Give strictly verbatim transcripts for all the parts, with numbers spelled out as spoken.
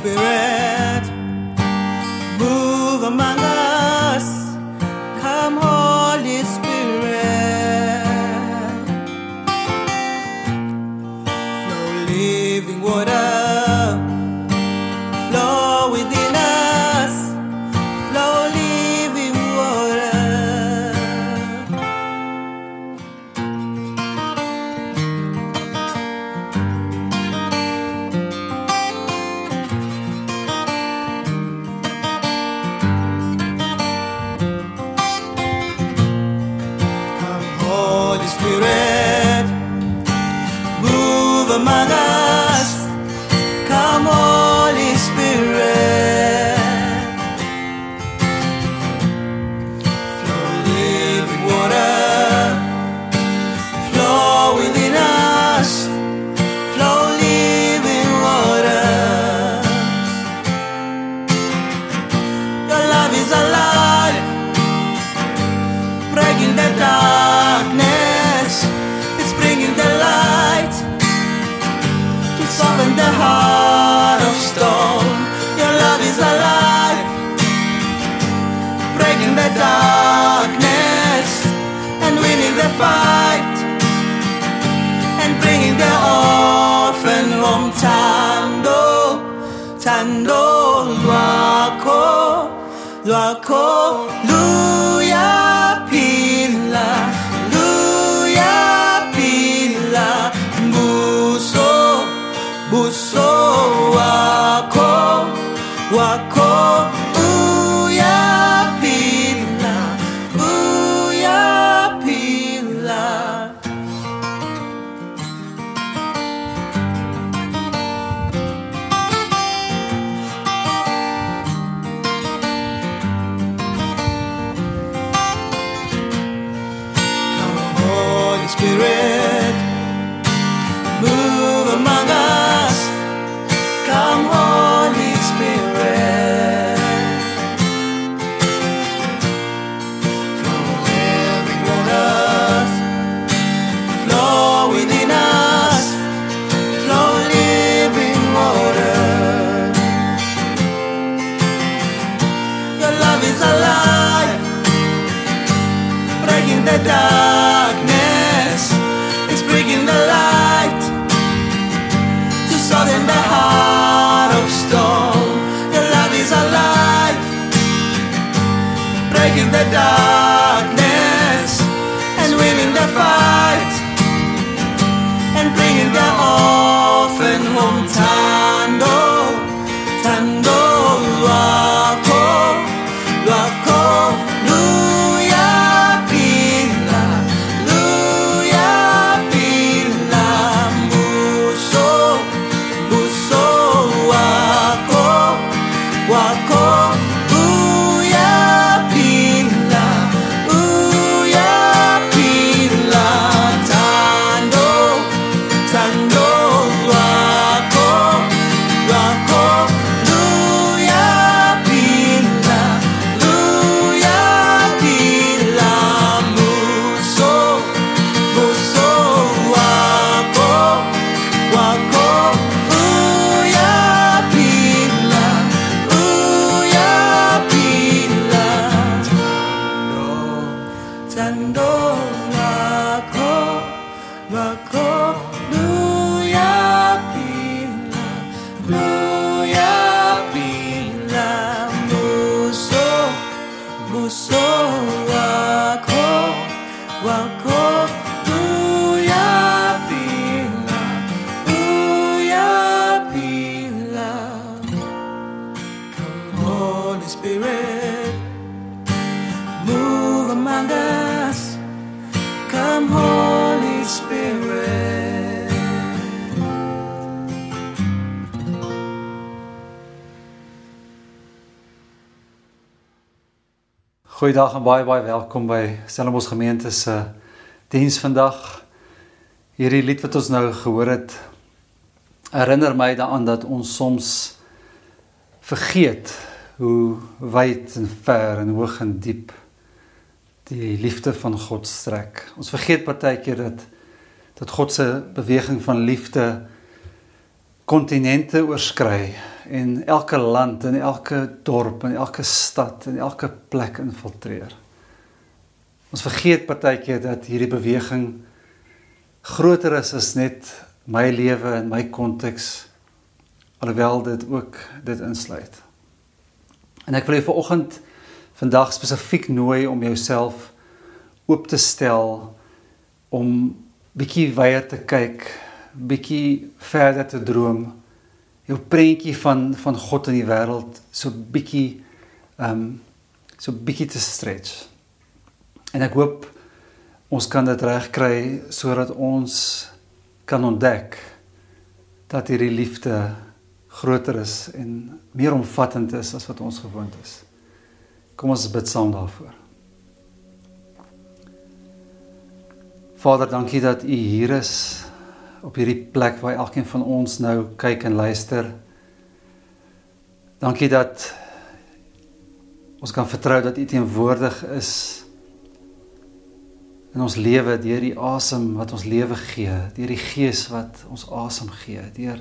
Spirit, move among us. Come, Holy Spirit, flow living water, flow within us, flow living water. Holy Spirit, move among us. Come, Holy Spirit, flow living water, flow within us, flow living water. Your love is alive, breaking the darkness. It's bringing the light to soften the heart of stone. Your love is alive, breaking the darkness and winning the fight, and bringing the orphan home. Tando, tando, luako, luako, luya pila. Buso wako, wako uyapila, uyapila. Come, Holy Spirit, move among us. Come, Holy Spirit, flow living waters, flow within us, flow living water. Your love is alive, breaking the darkness. It's bringing the light to soften the heart of stone. Your love is alive, breaking the darkness and winning the fight, and bringing the orphan home. Tando, tando, luako, luako, luya pila, luya pila. Buso, buso wako, wako uyapila, uyapila. Tando, tando wako, wako uyapila, uyapila. Buso, buso wako, wako uyapila, uyapila. Tando, tando wako, wako uyapila, uyapila. Buso, buso wako, wako uyapila, uyapila. Holy Spirit, move among us. Come, Holy Spirit. Goeiedag en baie baie welkom by Stellenbosch Gemeente se diens vandag. Hierdie lied wat ons nou gehoor het, herinner my daaraan dat ons soms vergeet hoe wyd en ver en hoog en diep die liefde van God strek. Ons vergeet partykeer dat, dat God se beweging van liefde kontinente oorskry en elke land en elke dorp en elke stad en elke plek infiltreer. Ons vergeet partykeer dat hierdie beweging groter is as net my lewe en my konteks, alhoewel dit ook dit insluit. En ek wil jou vanoggend, vandag spesifiek nooi om jouself oop te stel, om bietjie weier te kyk, bietjie verder te droom, jou prentjie van, van God in die wêreld, so bietjie, um, so bietjie te stretch. En ek hoop, ons kan dit reg kry, sodat ons kan ontdek, dat hierdie liefde groter is, en meer omvattend is, as wat ons gewoond is. Kom ons bid saam daarvoor. Vader, dankie dat U hier is, op hierdie plek waar elkeen van ons nou kyk en luister. Dankie dat ons kan vertrou dat U teenwoordig is in ons lewe, deur die asem wat ons lewe gee, deur die Gees wat ons asem gee, deur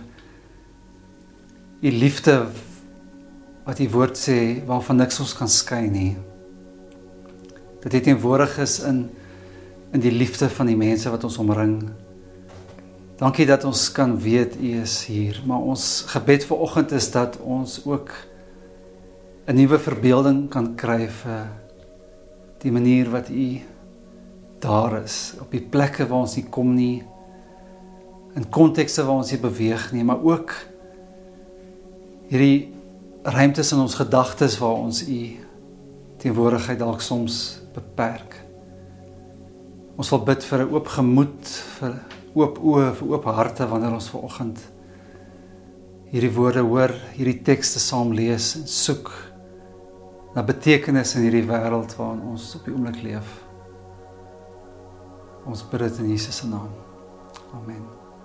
U liefde wat U woord sê, waarvan niks ons kan skei nie. Dat U teenwoordig is in, in die liefde van die mense wat ons omring. Dankie dat ons kan weet U is hier, maar ons gebed vanoggend is dat ons ook 'n nuwe verbeelding kan kry vir die manier wat U daar is, op die plekke waar ons nie kom nie, in kontekste waar ons nie beweeg nie, maar ook hierdie ruimtes in ons gedagtes waar ons U teenwoordigheid dalk soms beperk. Ons wil bid vir 'n oop gemoed, vir oop oë, vir oop harte, wanneer ons vanoggend hierdie woorde hoor, hierdie tekste saam lees en soek na betekenis in hierdie wêreld waarin ons op die oomblik leef. Ons bid dit in Jesus se naam. Amen.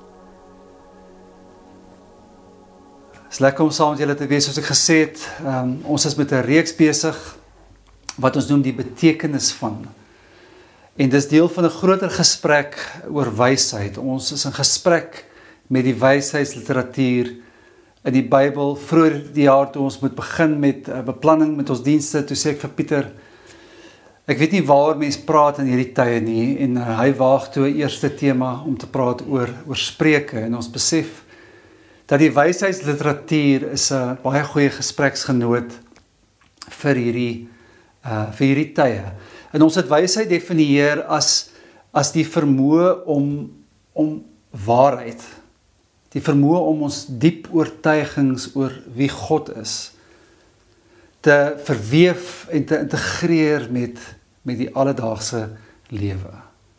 Het is lekker om saam met julle te wees, soos ek gesê het, um, ons is met 'n reeks besig, wat ons noem die betekenis van. En dis deel van 'n groter gesprek oor wysheid. Ons is in gesprek met die wysheidsliteratuur in die Bybel. Vroeër die jaar toe ons moet begin met uh, beplanning met ons dienste, toe sê ek vir Pieter, ek weet nie waar mense praat in hierdie tye nie, en uh, hy waag toe 'n eerste tema om te praat oor, oor spreuke, en ons besef dat die wysheidsliteratuur is 'n baie goeie gespreksgenoot vir hierdie, uh, vir hierdie tye. En ons het wysheid definieer as, as die vermoë om, om waarheid, die vermoë om ons diep oortuigings oor wie God is, te verweef en te integreer met, met die alledaagse lewe.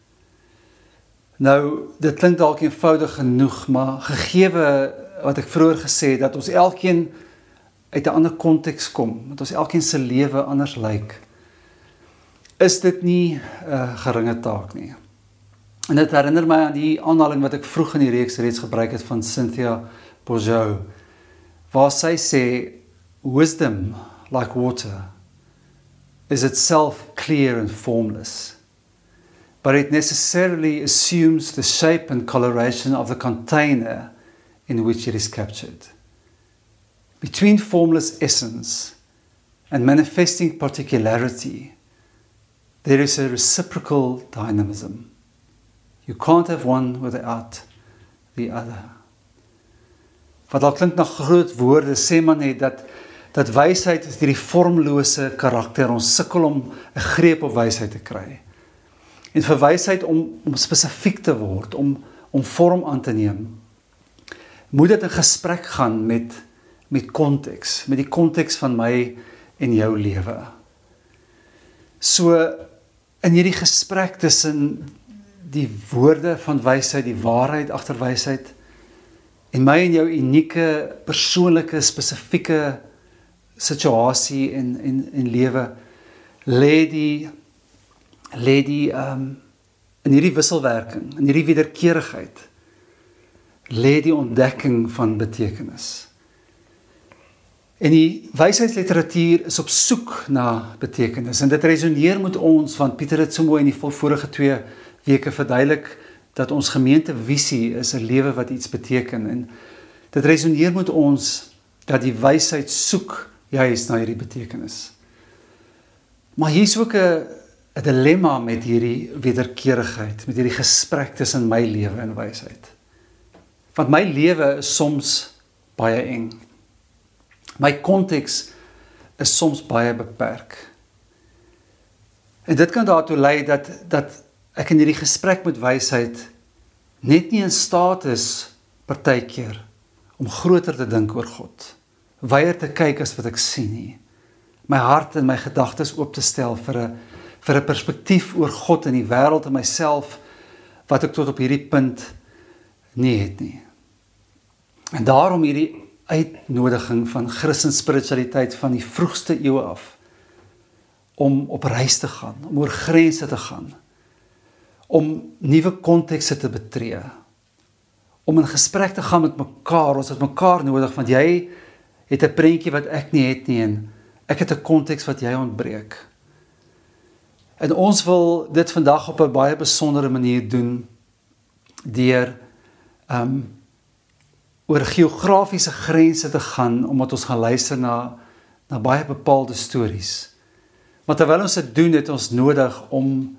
Nou, dit klink dalk eenvoudig genoeg, maar gegewe wat ek vroeër gesê het, dat ons elkeen uit 'n ander konteks kom, dat ons elkeen se lewe anders lyk, is dit nie 'n uh, geringe taak nie. En dit herinner my aan die aanhaling wat ek vroeg in die reeks reeds gebruik het van Cynthia Bourgeau, waar sy sê, wisdom, like water, is itself clear and formless, but it necessarily assumes the shape and coloration of the container in which it is captured. Between formless essence and manifesting particularity, there is a reciprocal dynamism. You can't have one without the other. Wat al klink na groot woorde, sê maar net dat, dat wysheid is hierdie vormlose karakter. Ons sukkel om 'n greep op wysheid te kry. En vir wysheid om, om spesifiek te word, om, om vorm aan te neem, moet dit in gesprek gaan met, met konteks, met die konteks van my en jou lewe. So, in hierdie gesprek tussen die woorde van wysheid, die waarheid agter wysheid, en my en jou unieke, persoonlike, spesifieke situasie en, en, en lewe, lê die, lê die um, in hierdie wisselwerking, in hierdie wederkerigheid, lê die ontdekking van betekenis. En die wysheidsliteratuur is op soek na betekenis, en dit resoneer met ons, want Pieter het so mooi in die vorige twee weke verduidelik, dat ons gemeentevisie is 'n lewe wat iets beteken, en dit resoneer met ons, dat die wysheid soek juist na hierdie betekenis. Maar hier is ook 'n 'n dilemma met hierdie wederkerigheid, met hierdie gesprek tussen my lewe en wysheid. Want my lewe is soms baie eng. My konteks is soms baie beperk. En dit kan daartoe lei dat, dat ek in hierdie gesprek met wysheid net nie in staat is, partykeer, om groter te dink oor God. Weier te kyk as wat ek sien nie. My hart en my gedagtes oop te stel vir 'n vir 'n perspektief oor God en die wêreld en myself, wat ek tot op hierdie punt nie het nie. En daarom hierdie uitnodiging van Christelike spiritualiteit van die vroegste eeue af, om op reis te gaan, om oor grense te gaan, om nuwe kontekste te betree, om in gesprek te gaan met mekaar, ons het mekaar nodig, want jy het 'n prentjie wat ek nie het nie, en ek het 'n konteks wat jy ontbreek. En ons wil dit vandag op 'n baie besondere manier doen, deur um, oor geografiese grense te gaan, omdat ons gaan luister na, na baie bepaalde stories. Maar terwyl ons dit doen, het ons nodig om,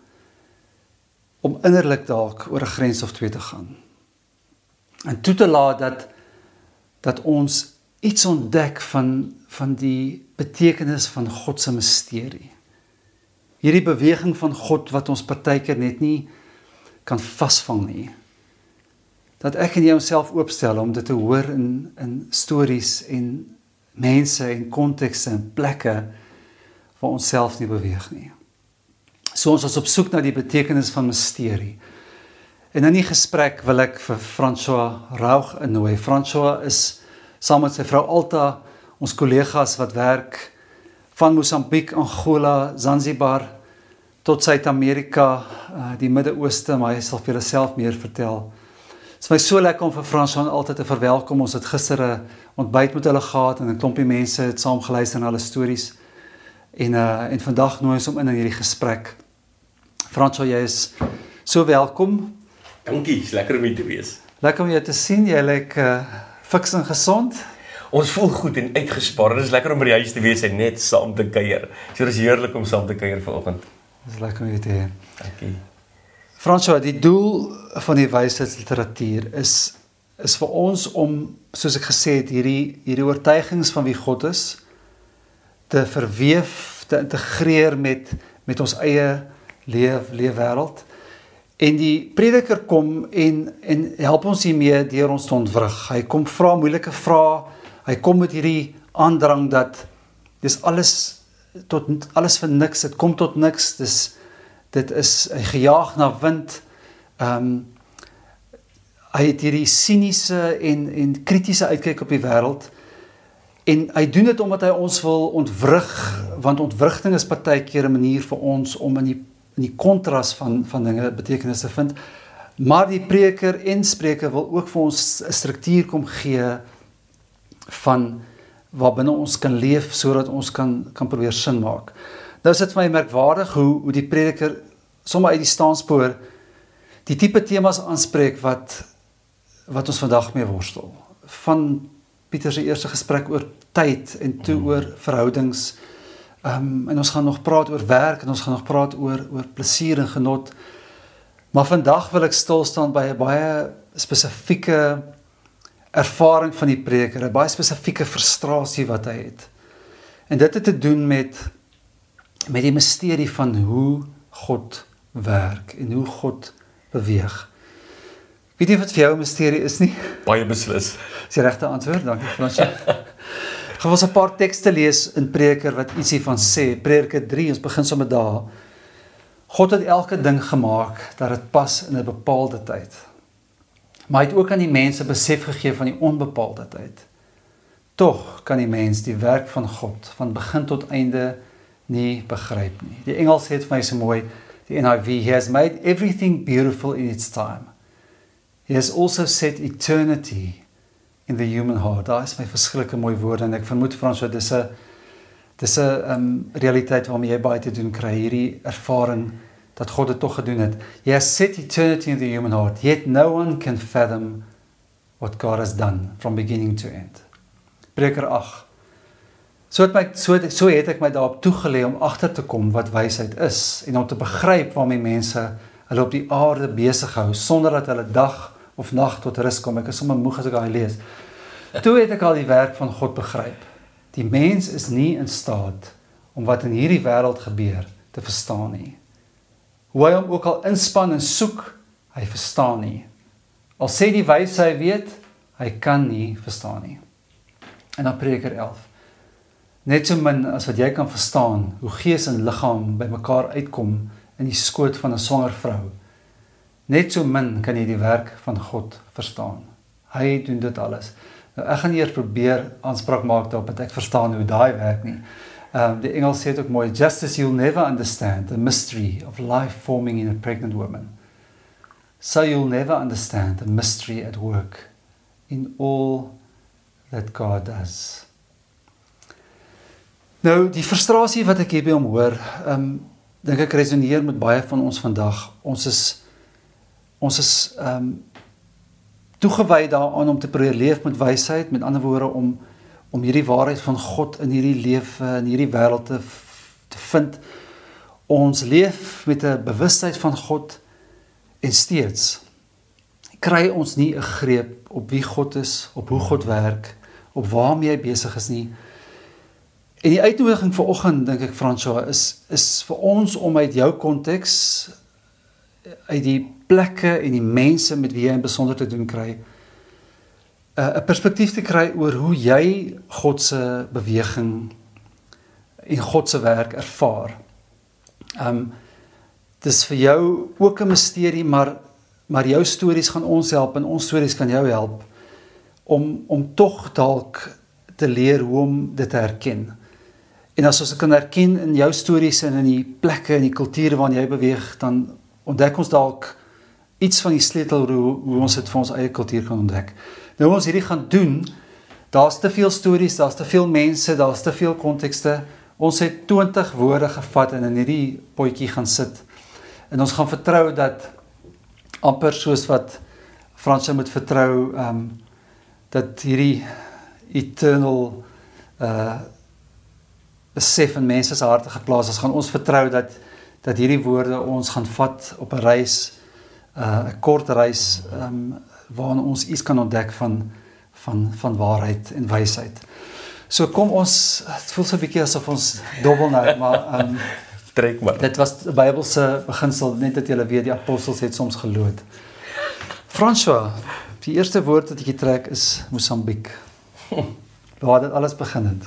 om innerlik dalk oor 'n grens of twee te gaan. En toe te laat dat, dat ons iets ontdek van, van die betekenis van God se misterie. Hierdie beweging van God wat ons partykeer net nie kan vasvang nie. Dat ek en jy onsself oopstel om dit te hoor in, in stories en mense en kontekste en plekke waar ons self nie beweeg nie. So ons is op soek na die betekenis van misterie. En in die gesprek wil ek vir François Raug innooi. François is saam met sy vrou Alta, ons kollegas wat werk van Mosambiek, Angola, Zanzibar, tot Suid-Amerika, die Midde-Ooste, maar hy sal vir julle self meer vertel. Het is my so lekker om vir François altyd te verwelkom. Ons het gister 'n ontbyt met hulle gehad en 'n klompie mense het saam geluister na hulle stories. En, uh, en vandag nooi ons om in in hierdie gesprek. François, jy is so welkom. Dankie, is lekker om hier te wees. Lekker om jou te sien, jy lyk uh, fiks en gesond. Ons voel goed en uitgespaar. Dit is lekker om by die huis te wees en net saam te kuier. So dit is heerlik om saam te kuier vanoggend. Dit is lekker om jou te hê. Dankie. François, die doel van die wysheidsliteratuur is, is vir ons om, soos ek gesê het, hierdie, hierdie oortuigings van wie God is, te verweef, te integreer met, met ons eie leef, leefwêreld. En die prediker kom en, en help ons hiermee deur ons te ontwrig. Hy kom vra moeilike vrae, hy kom met hierdie aandrang dat dis alles, tot, alles vir niks, dit kom tot niks, dis, dit is hy gejaag na wind. Um, hy het hierdie siniese en, en kritiese uitkyk op die wêreld, en hy doen dit omdat hy ons wil ontwrig, want ontwrigting is partykeer 'n manier vir ons om in die in die kontras van, van dinge betekenis te vind, maar die preker en spreker wil ook vir ons 'n struktuur kom gee van waar binne ons kan leef, sodat ons kan, kan probeer sin maak. Nou is dit vir my merkwaardig hoe, hoe die prediker sommer uit die staanspoor die tipe temas aanspreek wat, wat ons vandag mee worstel. Van Pieter se eerste gesprek oor tyd en toe mm. oor verhoudings, Um, en ons gaan nog praat oor werk en ons gaan nog praat oor, oor plesier en genot. Maar vandag wil ek stilstaan by 'n baie spesifieke ervaring van die preker, 'n baie spesifieke frustrasie wat hy het. En dit het te doen met, met die misterie van hoe God werk en hoe God beweeg. Ek weet nie of dit vir jou 'n misterie is nie. Baie beslis. Dis die regte antwoord, dankie Fransje. Ek gaan ons 'n paar tekste lees in Prediker wat ietsie van sê. Prediker drie, ons begin sommer daar. God het elke ding gemaak dat dit pas in 'n bepaalde tyd. Maar hy het ook aan die mense besef gegee van die onbepaalde tyd. Tog kan die mens die werk van God van begin tot einde nie begryp nie. Die Engels sê dit vir my so mooi, die N I V, He has made everything beautiful in its time. He has also set eternity in the human heart. Daar is my verskillike mooi woorde en ek vermoed François, dis 'n dis 'n um, realiteit waarmee jy baie te doen kry, hierdie ervaring dat God dit tog gedoen het. He has set eternity in the human heart, yet no one can fathom what God has done from beginning to end. Prediker agt. So het, my, so, het, so het ek my daarop toegelê om agter te kom wat wysheid is en om te begryp waarmee mense hulle op die aarde besig hou sonder dat hulle dag of nag tot rus kom. Ek is sommer moeg as ek daai lees. Toe het ek al die werk van God begryp. Die mens is nie in staat om wat in hierdie wêreld gebeur te verstaan nie. Hoe hy hom ook al inspann en soek, hy verstaan nie. Al sê die wyse hy weet, hy kan nie verstaan nie. En dan Prediker elf. Net so min as wat jy kan verstaan hoe gees en liggaam by mekaar uitkom in die skoot van 'n swanger vrou. Net so min kan jy die werk van God verstaan. Hy doen dit alles. Nou, ek gaan nie eers probeer aanspraak maak daarop dat ek verstaan hoe daai werk nie. Um, die Engels sê het ook mooi, just as you'll never understand the mystery of life forming in a pregnant woman, so you'll never understand the mystery at work in all that God does. Nou, die frustrasie wat ek hier by hom hoor, um, dink ek resoneer met baie van ons vandag. Ons is, ons is um, toegewy daaraan om te probeer leef met wysheid, met ander woorde om om hierdie waarheid van God in hierdie lewe, in hierdie wêreld te, te vind. Ons leef met 'n bewustheid van God en steeds kry ons nie 'n greep op wie God is, op hoe God werk, op waarmee hy besig is nie. En die uitnodiging vir oggend, dink ek, François, is, is vir ons om uit jou konteks, uit die plekke en die mense met wie jy in besonder te doen kry, 'n perspektief te kry oor hoe jy God se beweging en God se werk ervaar. Um, dis vir jou ook 'n misterie, maar, maar jou stories gaan ons help en ons stories kan jou help om, om tog dalk te leer hoe om dit te herken. En as ons kan herken in jou stories en in die plekke en die kulture waarin jy beweeg, dan ontdek ons dalk iets van die sleutel hoe, hoe ons dit vir ons eie kultuur kan ontdek. Nou ons hierdie gaan doen, daar's te veel stories, daar's te veel mense, daar's te veel kontekste. Ons het twintig woorde gevat en in hierdie potjie gaan sit. En ons gaan vertrou dat amper soos wat Franse moet vertrou, um, dat hierdie eternal uh, besef in mense se harte geplaas is, gaan ons vertrou dat, dat hierdie woorde ons gaan vat op 'n reis, 'n uh, kort reis, um, waarin ons iets kan ontdek van, van, van waarheid en wysheid. So kom ons, het voel so 'n bietjie asof ons dobbel nou, maar um, trek maar. Dit was 'n Bybelse beginsel, net dat julle weet, die apostels het soms geloot. François, die eerste woord wat ek trek is Mosambiek. Waar dit alles begin het.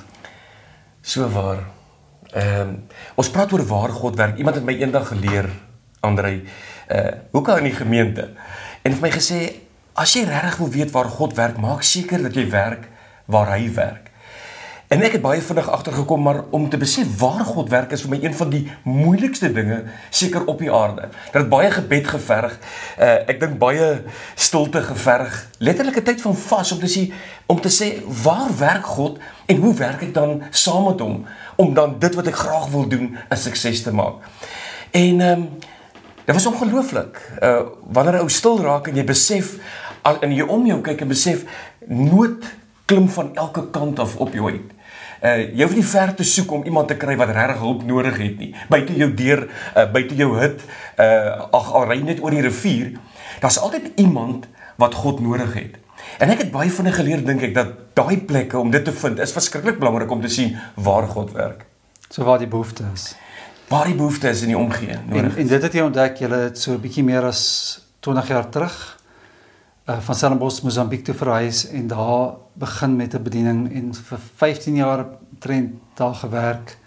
So waar. Um, ons praat oor waar God werk. Iemand het my eendag geleer, André, uh, hoe kan in die gemeente? En het my gesê, as jy regtig wil weet waar God werk, maak seker dat jy werk waar hy werk. En ek het baie vinnig agtergekom, maar om te besef waar God werk is vir my een van die moeilikste dinge seker op die aarde. Dat het baie gebed geverg, uh, ek dink baie stilte geverg, letterlik 'n tyd van vas om te sê, om te sê waar werk God en hoe werk ek dan saam met hom om dan dit wat ek graag wil doen 'n sukses te maak. En um, dit was ongelooflik. Uh, wanneer 'n ou stil raak en jy besef en jy om jou kyk en besef nood klim van elke kant af op jou uit. Uh, jy hoef nie ver te soek om iemand te kry wat regtig hulp nodig het nie. Buite jou deur, uh, buite jou hut, uh, ag al ry net oor die rivier, daar's altyd iemand wat God nodig het. En ek het baie van geleer, dink ek, dat daai plekke om dit te vind is verskriklik belangrik om te sien waar God werk. So waar die behoefte is. Waar die behoefte is in die omgee nodig. En, en dit het jy ontdek, jy het so 'n bietjie meer as twintig jaar terug Uh, van Stellenbosch, Mosambiek toe verhuis en daar begin met 'n bediening en vir vyftien jaar trend daar gewerk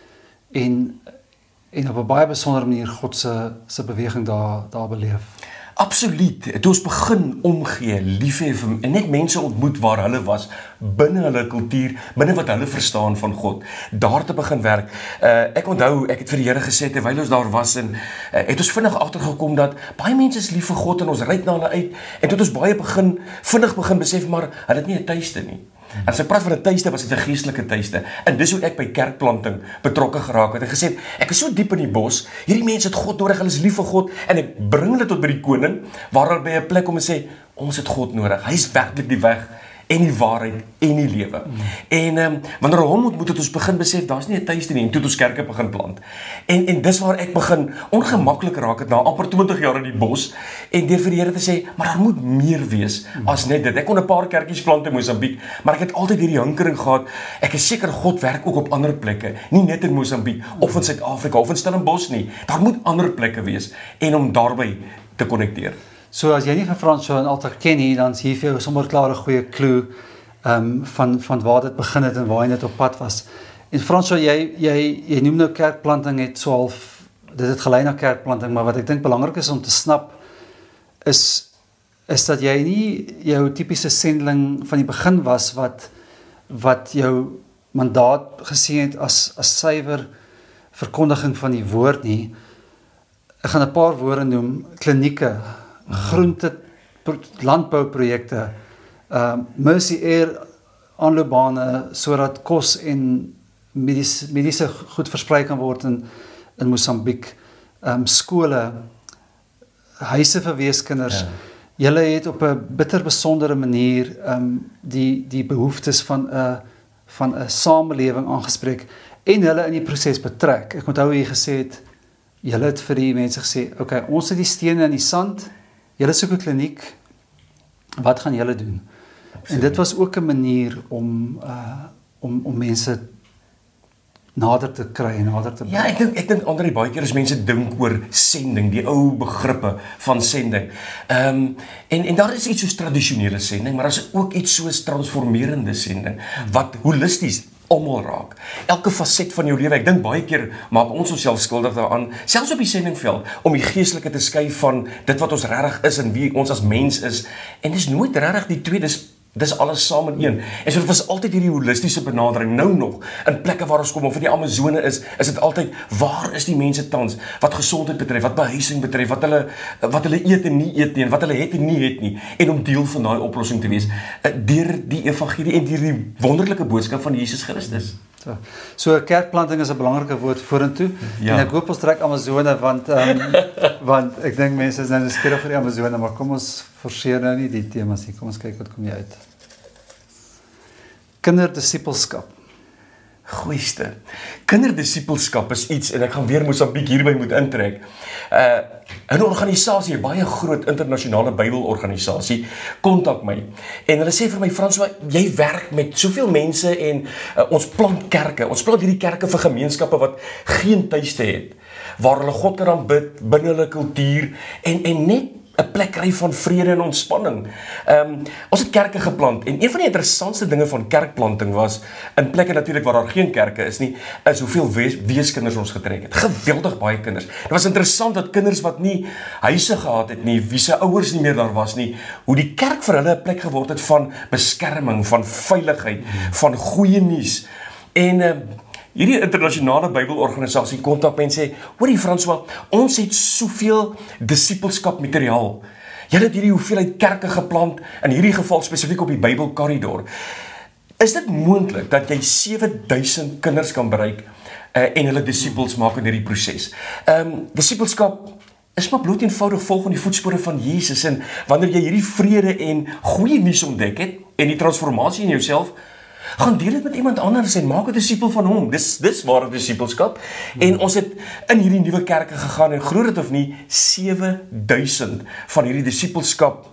en, en op 'n baie besondere manier God se se beweging daar, daar beleef. Absoluut, toe ons begin omgee, lief hê vir en net mense ontmoet waar hulle was, binne hulle kultuur, binne wat hulle verstaan van God, daar te begin werk. Uh, ek onthou, ek het vir die Here gesê, terwyl ons daar was, en uh, het ons vinnig agtergekom dat baie mense is lief vir God en ons reik na hulle uit, en tot ons baie begin, vinnig begin besef, maar hulle het nie 'n tuiste nie. En as ek praat van 'n tuiste, was dit 'n geestelike tuiste. En dis hoe ek by kerkplanting betrokke geraak het. Ek gesê, ek is so diep in die bos, hierdie mense het God nodig, hulle is lief vir God, en ek bring hulle tot by die koning, waar hulle by 'n plek om te sê, ons het God nodig, hy is werklik die weg en die waarheid en die lewe. Mm. En um, wanneer hom ontmoet het ons begin besef, daar's nie 'n tuiste nie, en toe het ons kerke begin plant. En en dis waar ek begin ongemaklik raak het na amper twintig jaar in die bos en deur vir die Here te sê, maar daar moet meer wees mm. as net dit. Ek kon 'n paar kerkies plant in Mosambiek, maar ek het altyd hierdie hinkering gehad. Ek is seker God werk ook op ander plekke, nie net in Mosambiek of in Suid-Afrika of in Stellenbosch nie. Daar moet ander plekke wees en om daarby te konnekteer. So as jy nie vir François en Alter ken nie, dan is hier vir jou sommer klaar 'n goeie klou um, van, van waar dit begin het en waar hy net op pad was. En François, jy, jy, jy noem nou kerkplanting het so half, dit het gelei na kerkplanting, maar wat ek dink belangrik is om te snap, is, is dat jy nie jou typiese sendeling van die begin was, wat, wat jou mandaat gesien het as, as suiwer verkondiging van die woord nie. Ek gaan 'n paar woorde noem, klinieke, groente, landbouprojekte, uh, Mercy Air aanloopbane, sodat kos en mediese, mediese goed versprei kan word in, in Mosambiek, um, skole, huise vir weeskinders. Ja. Julle het op 'n bitter besondere manier um, die, die behoeftes van 'n van 'n samelewing aangespreek en hulle in die proses betrek. Ek onthou jy gesê het, julle het vir die mense gesê, okay, ons het die stene in die sand, julle soek 'n kliniek, wat gaan julle doen? Absoluut. En dit was ook 'n manier om, uh, om, om mense nader te kry en nader te bring. Ja, ek dink ek dink André, baie keer as mense dink oor sending, die ou begrippe van sending. Ehm um, en en daar is iets soos tradisionele sending, maar daar is ook iets soos transformerende sending wat holisties almal raak. Elke faset van jou lewe. Ek dink baie keer maak ons onsself skuldig daaraan, selfs op die sendingveld, om die geestelike te skei van dit wat ons regtig is en wie ons as mens is. En dis nooit regtig die twee, dis dis alles saam in een. En so dit was altyd hierdie holistiese benadering. Nou nog, in plekke waar ons kom, of in die Amazone is, is dit altyd, waar is die mense tans, wat gesondheid betref, wat behuising betref, wat hulle, wat hulle eet en nie eet nie, en wat hulle het en nie het nie, en om deel van daai oplossing te wees, deur die evangelie en deur die wonderlike boodskap van Jesus Christus. So, so kerkplanting is 'n belangrike woord vorentoe, ja. En ek hoop ons trek Amazone, want, um, want ek dink mense is nou nuuskierig vir die Amazone, maar kom ons forceer nou nie die temas nie, kom ons kyk wat kom jy uit. Kinderdisipelskap. Goeieste. Kinderdisipelskap is iets, en ek gaan weer Mosambiek hierby moet intrek. Uh, 'n organisasie, 'n baie groot internasionale Bybelorganisasie, kontak my. En hulle sê vir my, François, jy werk met soveel mense en uh, ons plant kerke. Ons plant hierdie kerke vir gemeenskappe wat geen tuiste het, waar hulle God kan aanbid binne hulle kultuur en en net 'n plek kry van vrede en ontspanning. Um, ons het kerke geplant, en een van die interessantste dinge van kerkplanting was, in plekke natuurlik waar daar geen kerke is nie, is hoeveel wees, weeskinders ons getrek het. Geweldig baie kinders. Dit was interessant dat kinders wat nie huise gehad het nie, wie se ouers nie meer daar was nie, hoe die kerk vir hulle 'n plek geword het van beskerming, van veiligheid, van goeie nuus. En uh, hierdie internasionale Bybelorganisasie kontak my en sê, hoorie François, ons het soveel disipelskap materiaal. Julle het hierdie hoeveelheid kerke geplant, in hierdie geval spesifiek op die Bybelkorridor. Is dit moontlik dat jy sewe duisend kinders kan bereik uh, en hulle disipels maak in hierdie proses? Um, disipelskap is maar bloot eenvoudig volg in die voetspore van Jesus, en wanneer jy hierdie vrede en goeie nuus ontdek het, en die transformasie in jouself, gaan deel dit met iemand anders en maak 'n disipel van hom. Dis dis ware disipelskap. Hmm. En ons het in hierdie nuwe kerke gegaan, en glo dit of nie, sewe duisend van hierdie disipelskap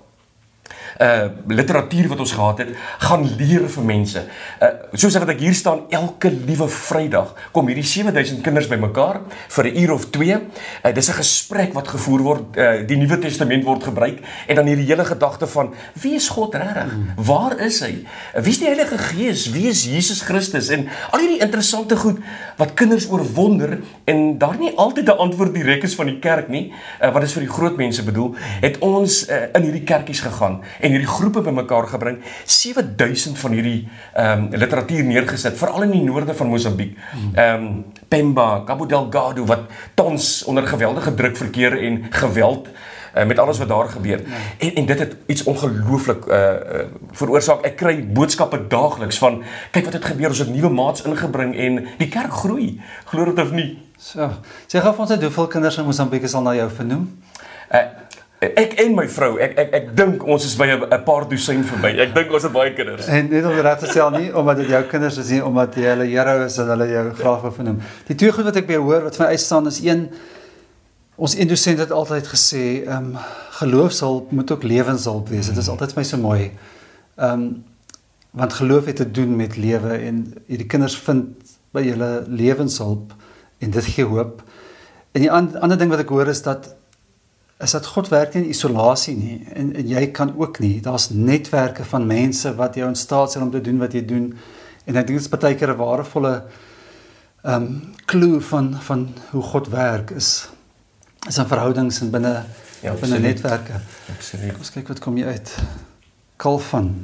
uh, literatuur wat ons gehad het, gaan leer vir mense. Uh, soos wat ek hier staan, elke liewe Vrydag kom hierdie sewe duisend kinders bymekaar vir 'n uur of twee. Uh, dis 'n gesprek wat gevoer word, uh, die Nuwe Testament word gebruik, en dan hierdie hele gedagte van, wie is God regtig? Waar is hy? Wie is die Heilige Gees? Wie is Jesus Christus? En al hierdie interessante goed wat kinders oorwonder, en daar nie altyd 'n antwoord direk is van die kerk nie, uh, wat is vir die groot mense bedoel, het ons uh, in hierdie kerkies gegaan en hierdie groepe bymekaar gebring, sewe duisend van hierdie um, literatuur neergesit, veral in die noorde van Mosambiek, um, Pemba, Cabo Delgado, wat tans onder geweldige druk verkeer en geweld, uh, met alles wat daar gebeur. Nee. En, en dit het iets ongelooflik uh, uh, veroorsaak. Ek kry boodskappe daagliks van, kyk wat het gebeur, ons het nuwe maats ingebring en die kerk groei. Glo dit of nie? So, sê gou vir ons net, hoeveel kinders in Mosambiek is al na jou vernoem? Uh, Ek en my vrou, ek ek ek dink ons is by 'n paar dosyn verby. Ek dink ons het baie kinders. En net om reg te sê nie omdat dit jou kinders is nie, omdat jy hulle Here is en hulle jou graag wil vernoem. Die twee goed wat ek by hoor wat van uitstaan is een, ons een dosent het altyd gesê, ehm um, geloofshulp moet ook lewenshulp wees. Dit is altyd vir my so mooi. Ehm um, want geloof het te doen met lewe en hierdie kinders vind by julle lewenshulp en dit gee hoop. En die ander ding wat ek hoor is dat is dat God werk nie in isolasie nie, en, en jy kan ook nie, daar's netwerke van mense wat jou in staat stel om te doen wat jy doen, en ek dink dit is baie keer 'n waardevolle um, clue van, van hoe God werk, is, is in verhoudings en binne, ja, binne netwerke. Absoluut. Kom ons kyk wat kom jy uit. Calvan.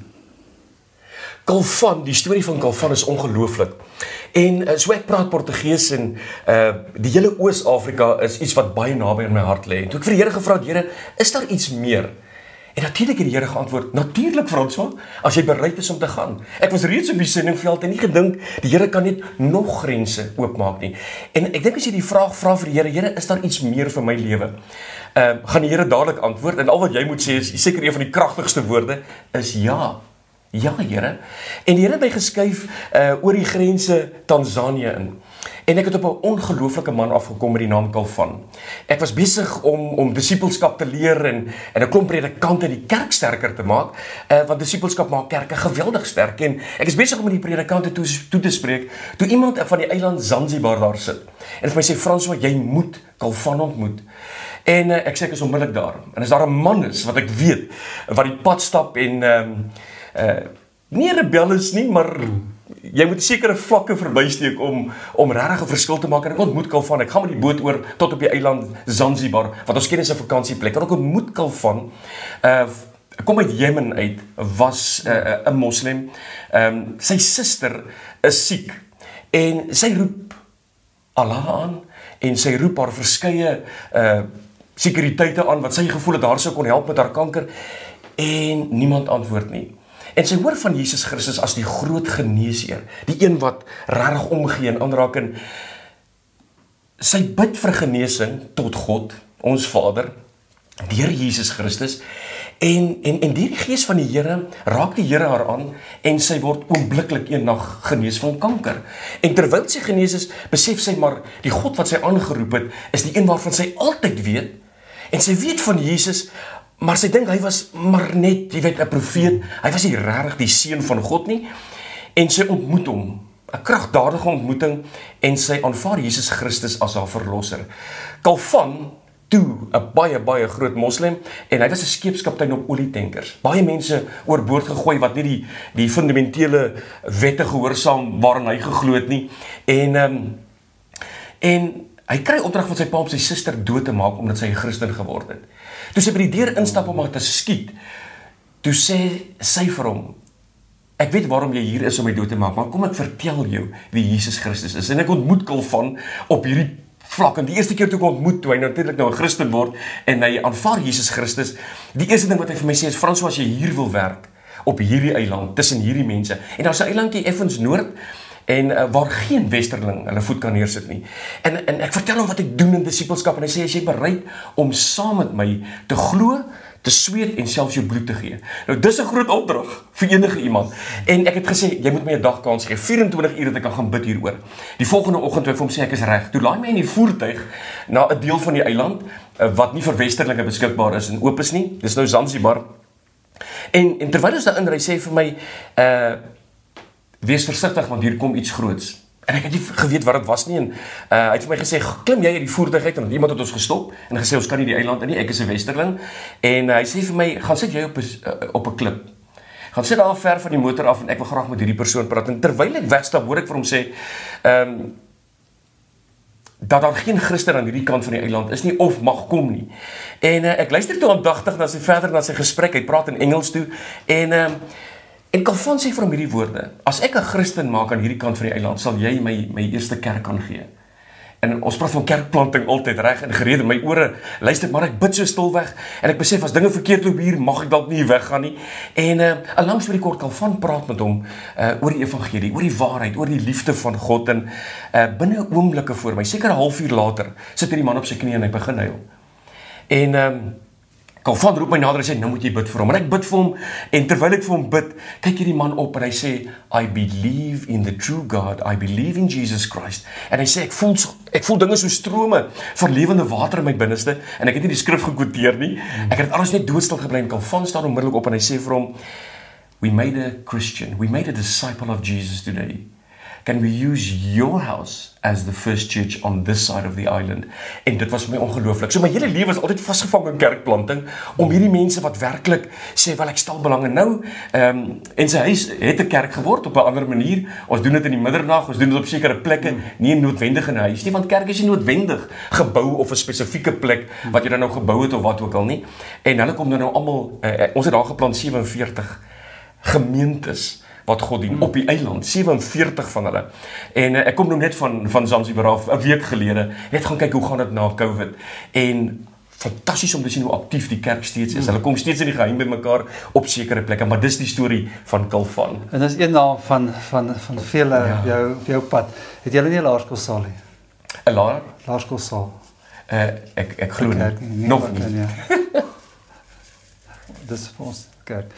Calvan, die storie van Calvan is ongelooflik. En uh, so ek praat Portugees en uh, die hele Oos-Afrika is iets wat baie naby aan my hart lê. En toe ek vir die Here gevra het, Here, is daar iets meer? En natuurlik het die Here geantwoord, natuurlik François, as jy bereid is om te gaan. Ek was reeds op die sendingveld en nie gedink, die Here kan net nog grense oopmaak nie. En ek dink as jy die vraag vra vir die Here, Here, is daar iets meer vir my lewe? Uh, gaan die Here dadelik antwoord, en al wat jy moet sê is, seker een van die kragtigste woorde, is ja. Ja, Here. En die Here het my geskuif uh, oor die grense Tanzanië in. En ek het op 'n ongelooflike man afgekom met die naam Calvan. Ek was besig om om disippelskap te leer en en 'n klomp predikante die kerk sterker te maak, uh, want disippelskap maak kerke geweldig sterk. En ek is besig om met die predikante toe, toe te spreek, toe iemand van die eiland Zanzibar daar sit. En vir my sê, François, jy moet Calvan ontmoet. En uh, ek sê ek is onmiddellik daar. En as daar 'n man is wat ek weet wat die pad stap en um, uh, nie rebel is nie, maar jy moet sekere vlakke verbysteek om om regtig 'n verskil te maak. En ek ontmoet Calvan. Ek gaan met die boot oor tot op die eiland Zanzibar, wat ons ken as 'n vakansieplek. En ek ontmoet Calvan. Uh kom uit Jemen uit, was 'n uh, 'n moslim. Ehm um, sy suster is siek en sy roep Allah aan en sy roep haar verskeie uh sekuriteite aan wat sy gevoel het haar sou kon help met haar kanker, en niemand antwoord nie. En sy hoor van Jesus Christus as die groot geneesheer, die een wat regtig omgee en aanraak, en sy bid vir genesing tot God, ons Vader, deur Jesus Christus, en, en, en deur die gees van die Here, raak die Here haar aan, en sy word oombliklik eendag genees van kanker. En terwyl sy genees is, besef sy maar, die God wat sy aangeroep het, is die een waarvan sy altyd weet, en sy weet van Jesus, maar sy dink hy was maar net, jy weet, 'n profeet, hy was nie regtig die seun van God nie, en sy ontmoet hom, 'n kragdadige ontmoeting, en sy aanvaar Jesus Christus as haar verlosser. Calvan, toe 'n baie, baie groot moslim, en hy was 'n skeepskaptein op olietankers. Baie mense oorboord gegooi wat nie die, die fundamentele wette gehoorsaam waarin hy geglo het nie, en, um, en hy kry opdrag van sy pa om sy suster dood te maak, omdat sy 'n Christen geword het. Toe sy by die deur instap om haar te skiet, toe sê sy vir hom, ek weet waarom jy hier is om my dood te maak, maar kom ek vertel jou wie Jesus Christus is. En ek ontmoet Calvan op hierdie vlak, en die eerste keer toe ek ontmoet, toe hy natuurlik nou 'n Christen word, en hy aanvaar Jesus Christus, die eerste ding wat hy vir my sê is, François, as jy hier wil werk, op hierdie eiland, tussen hierdie mense, en daar's 'n eilandjie effens noord, en uh, waar geen westerling hulle voet kan neersit nie. En, en ek vertel hom wat ek doen in disippelskap, en hy sê, as jy bereid om saam met my te glo, te sweet en selfs jou bloed te gee. Nou, dis 'n groot opdrag vir enige iemand. En ek het gesê, jy moet my 'n dag kans gee, vyf-en-twintig ure dat ek kan gaan bid hieroor. Die volgende oggend toe ek vir hom sê, ek is reg, toe laai my in die voertuig na 'n deel van die eiland, uh, wat nie vir westerlinge beskikbaar is en oop is nie, dis nou Zanzibar. En, en terwyl ons daar inry, sê vir my, uh, wees versigtig, want hier kom iets groots. En ek het nie geweet wat dit was nie, en uh, hy het vir my gesê, klim jy uit die voertuig uit, en iemand het ons gestop, en gesê, ons kan nie die eiland in nie, ek is 'n westerling, en uh, hy sê vir my, gaan sit jy op 'n uh, op 'n klip, gaan sit daar ver van die motor af, en ek wil graag met hierdie persoon praat, en terwyl ek wegstap, hoor ek vir hom sê, um, dat daar geen Christen aan hierdie kant van die eiland is nie, of mag kom nie, en uh, ek luister toe aandagtig na sy verder na sy gesprek, hy praat in Engels toe, en um, En Calvan sê vir hom hierdie woorde, as ek 'n Christen maak aan hierdie kant van die eiland, sal jy my, my eerste kerk kan gee. En ons praat van kerkplanting altyd reg en gereed in my ore, luister, maar ek bid so stil weg, en ek besef, as dinge verkeerd loop hier, mag ek dalk nie weggaan nie. En uh, langs by die kort, Calvan praat met hom uh, oor die evangelie, oor die waarheid, oor die liefde van God, en uh, binne oomblikke voor my, seker 'n halfuur later, sit hierdie man op sy knie en hy begin huil. En um, Calvin roep my nader en sê, nou moet jy bid vir hom. En ek bid vir hom, en terwyl ek vir hom bid, kyk hierdie man op en hy sê, I believe in the true God, I believe in Jesus Christ. En hy sê, ek voel, ek voel dinge so strome van lewende water in my binneste, en ek het nie die skrif gekwoteer nie, ek het alles net doodstil gebly, en Calvin staan onmiddellik op en hy sê vir hom, we made a Christian, we made a disciple of Jesus today. Can we use your house as the first church on this side of the island? En dit was vir my ongelooflik. So my hele lewe is altyd vasgevang in kerkplanting, om hierdie mense wat werklik sê, wel ek stel belang in nou, um, en sy huis het 'n kerk geword op 'n ander manier. Ons doen dit in die middernag, ons doen dit op sekere plekke, nie noodwendig in 'n huis nie, want kerk is nie noodwendig gebou of 'n spesifieke plek wat jy dan nou gebou het of wat ook al nie. En hulle kom dan nou almal, uh, ons het daar geplant sewe en veertig gemeentes wat God dien, op die eiland, sewe en veertig van hulle. En uh, ek kom nou net van, van Zanzibar af, 'n week gelede, net gaan kyk hoe gaan dit na COVID, en fantasties om te sien hoe aktief die kerk steeds is. Hulle kom steeds in die geheim by mekaar op sekere plekke, maar dis die storie van Calvin. En dis een naam van, van, van vele Ja. op jou, op jou pad. Het julle nie 'n laerskoolsaal nie? 'n laer, Laerskoolsaal. uh, ek, ek glo nie, Kerk nie, nie, nog maar nie. kan, ja. Dis vir ons kerk.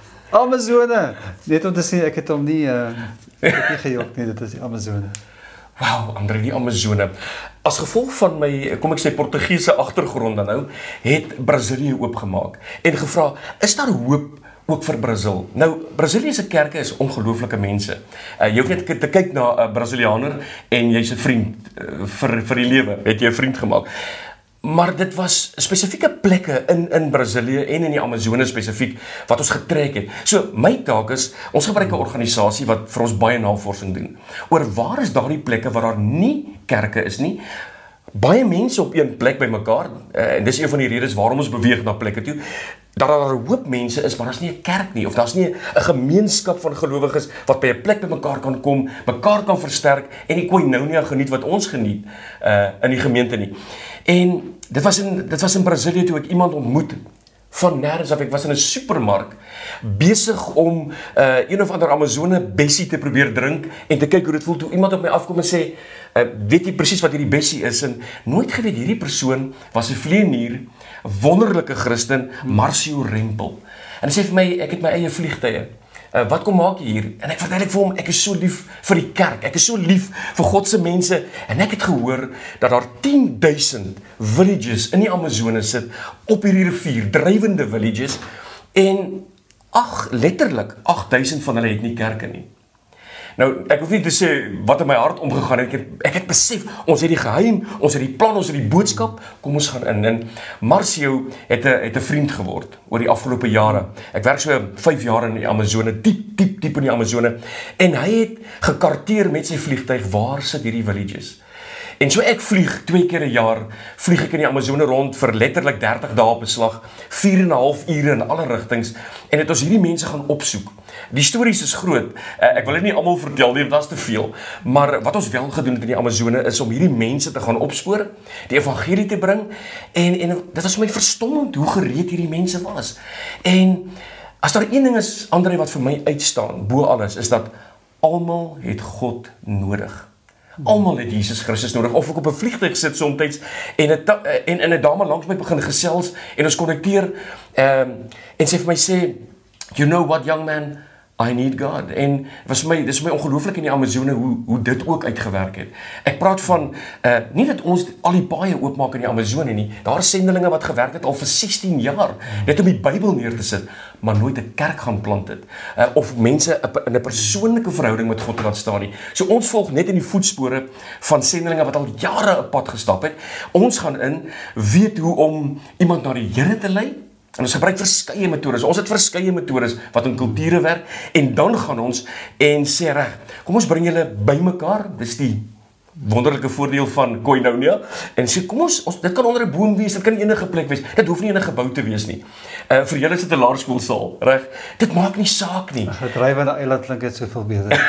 Amazone, net om te sê, ek het hom nie, uh, ek het nie gejok nie, dit is die Amazone. Wauw, André, die Amazone. As gevolg van my, kom ek sê, Portugese agtergrond dan nou, het Brasilië oopgemaak en gevra, is daar hoop ook vir Brazil? Nou, Brasiliëse kerke is ongelooflike mense. Uh, jy hoef net te kyk na 'n uh, Brasilianer en jy's 'n vriend uh, vir, vir die lewe, het jy 'n vriend gemaak. Maar dit was spesifieke plekke in, in Brasilië en in die Amazone spesifiek wat ons getrek het. So my taak is, ons gebruik 'n organisasie wat vir ons baie navorsing doen oor waar is daardie plekke waar daar nie kerke is nie, baie mense op een plek by mekaar, en dis een van die redes waarom ons beweeg na plekke toe, dat daar 'n hoop mense is, maar daar's nie 'n kerk nie, of daar's nie 'n gemeenskap van gelowiges wat by 'n plek by mekaar kan kom, mekaar kan versterk en die koinonia geniet wat ons geniet uh, in die gemeente nie. En dit was in dit was in Brasilië toe ek iemand ontmoet van nêrens af. Ek was in 'n supermark besig om uh, een of ander Amazone bessie te probeer drink en te kyk hoe dit voel, toe iemand op my afkom en sê, uh, weet jy presies wat hierdie bessie is? En nooit geweet, hierdie persoon was 'n vlieënier, wonderlike Christen, Marcio Rempel. En hy sê vir my, ek het my eie vliegtye. Uh, wat kom maak jy hier? En ek vertel ek vir hom, ek is so lief vir die kerk, ek is so lief vir God se mense, en ek het gehoor dat daar tien duisend villages in die Amazone sit, op hierdie rivier, drywende villages, en ag, letterlik, agt duisend van hulle het nie kerke nie. Nou, ek hoef nie te sê wat in my hart omgegaan het, ek het, ek het besef, ons het die geheim, ons het die plan, ons het die boodskap, kom ons gaan in. En Marcio het 'n het 'n vriend geword oor die afgelope jare. Ek werk so vyf jaar in die Amazone, diep, diep, diep in die Amazone, en hy het gekarteer met sy vliegtuig, waar sit hierdie villages? En so ek vlieg twee keer 'n jaar, vlieg ek in die Amazone rond vir letterlik dertig dae op beslag, vier en 'n half ure in alle rigtings, en het ons hierdie mense gaan opsoek. Die stories is groot, uh, ek wil dit nie almal vertel nie, dat is te veel, maar wat ons wel gedoen het in die Amazone is om hierdie mense te gaan opspoor, die evangelie te bring, en, en dit was my verstommend hoe gereed hierdie mense was. En as daar een ding is, André, wat vir my uitstaan, bo alles, is dat almal het God nodig. Almal het Jesus Christus nodig, of ek op 'n vliegtuig sit soms en 'n en, en 'n dame langs my begin gesels en ons konnekteer um, en sy vir my sê, you know what, young man, I need God. En was my, dis my ongelooflik in die Amazone hoe, hoe dit ook uitgewerk het. Ek praat van, uh, nie dat ons al die paaie oopmaak in die Amazone nie, daar is sendelinge wat gewerk het al vir sestien jaar, net om die Bybel neer te sit, maar nooit 'n kerk gaan plant het, uh, of mense in 'n persoonlike verhouding met God laat staan nie. So ons volg net in die voetspore van sendelinge wat al jare 'n pad gestap het. Ons gaan in, weet hoe om iemand na die Here te lei, en ons gebruik verskeie metodes, ons het verskeie metodes wat in kulture werk, en dan gaan ons en sê reg, kom ons bring julle bymekaar, dis die wonderlike voordeel van koinonia, en sê, kom ons, ons, dit kan onder 'n boom wees, dit kan enige plek wees, dit hoef nie in 'n gebou te wees nie. Uh, vir julle is dit 'n laerskoolsaal, reg? Dit maak nie saak nie. Gedryf aan die eiland klink dit soveel beter.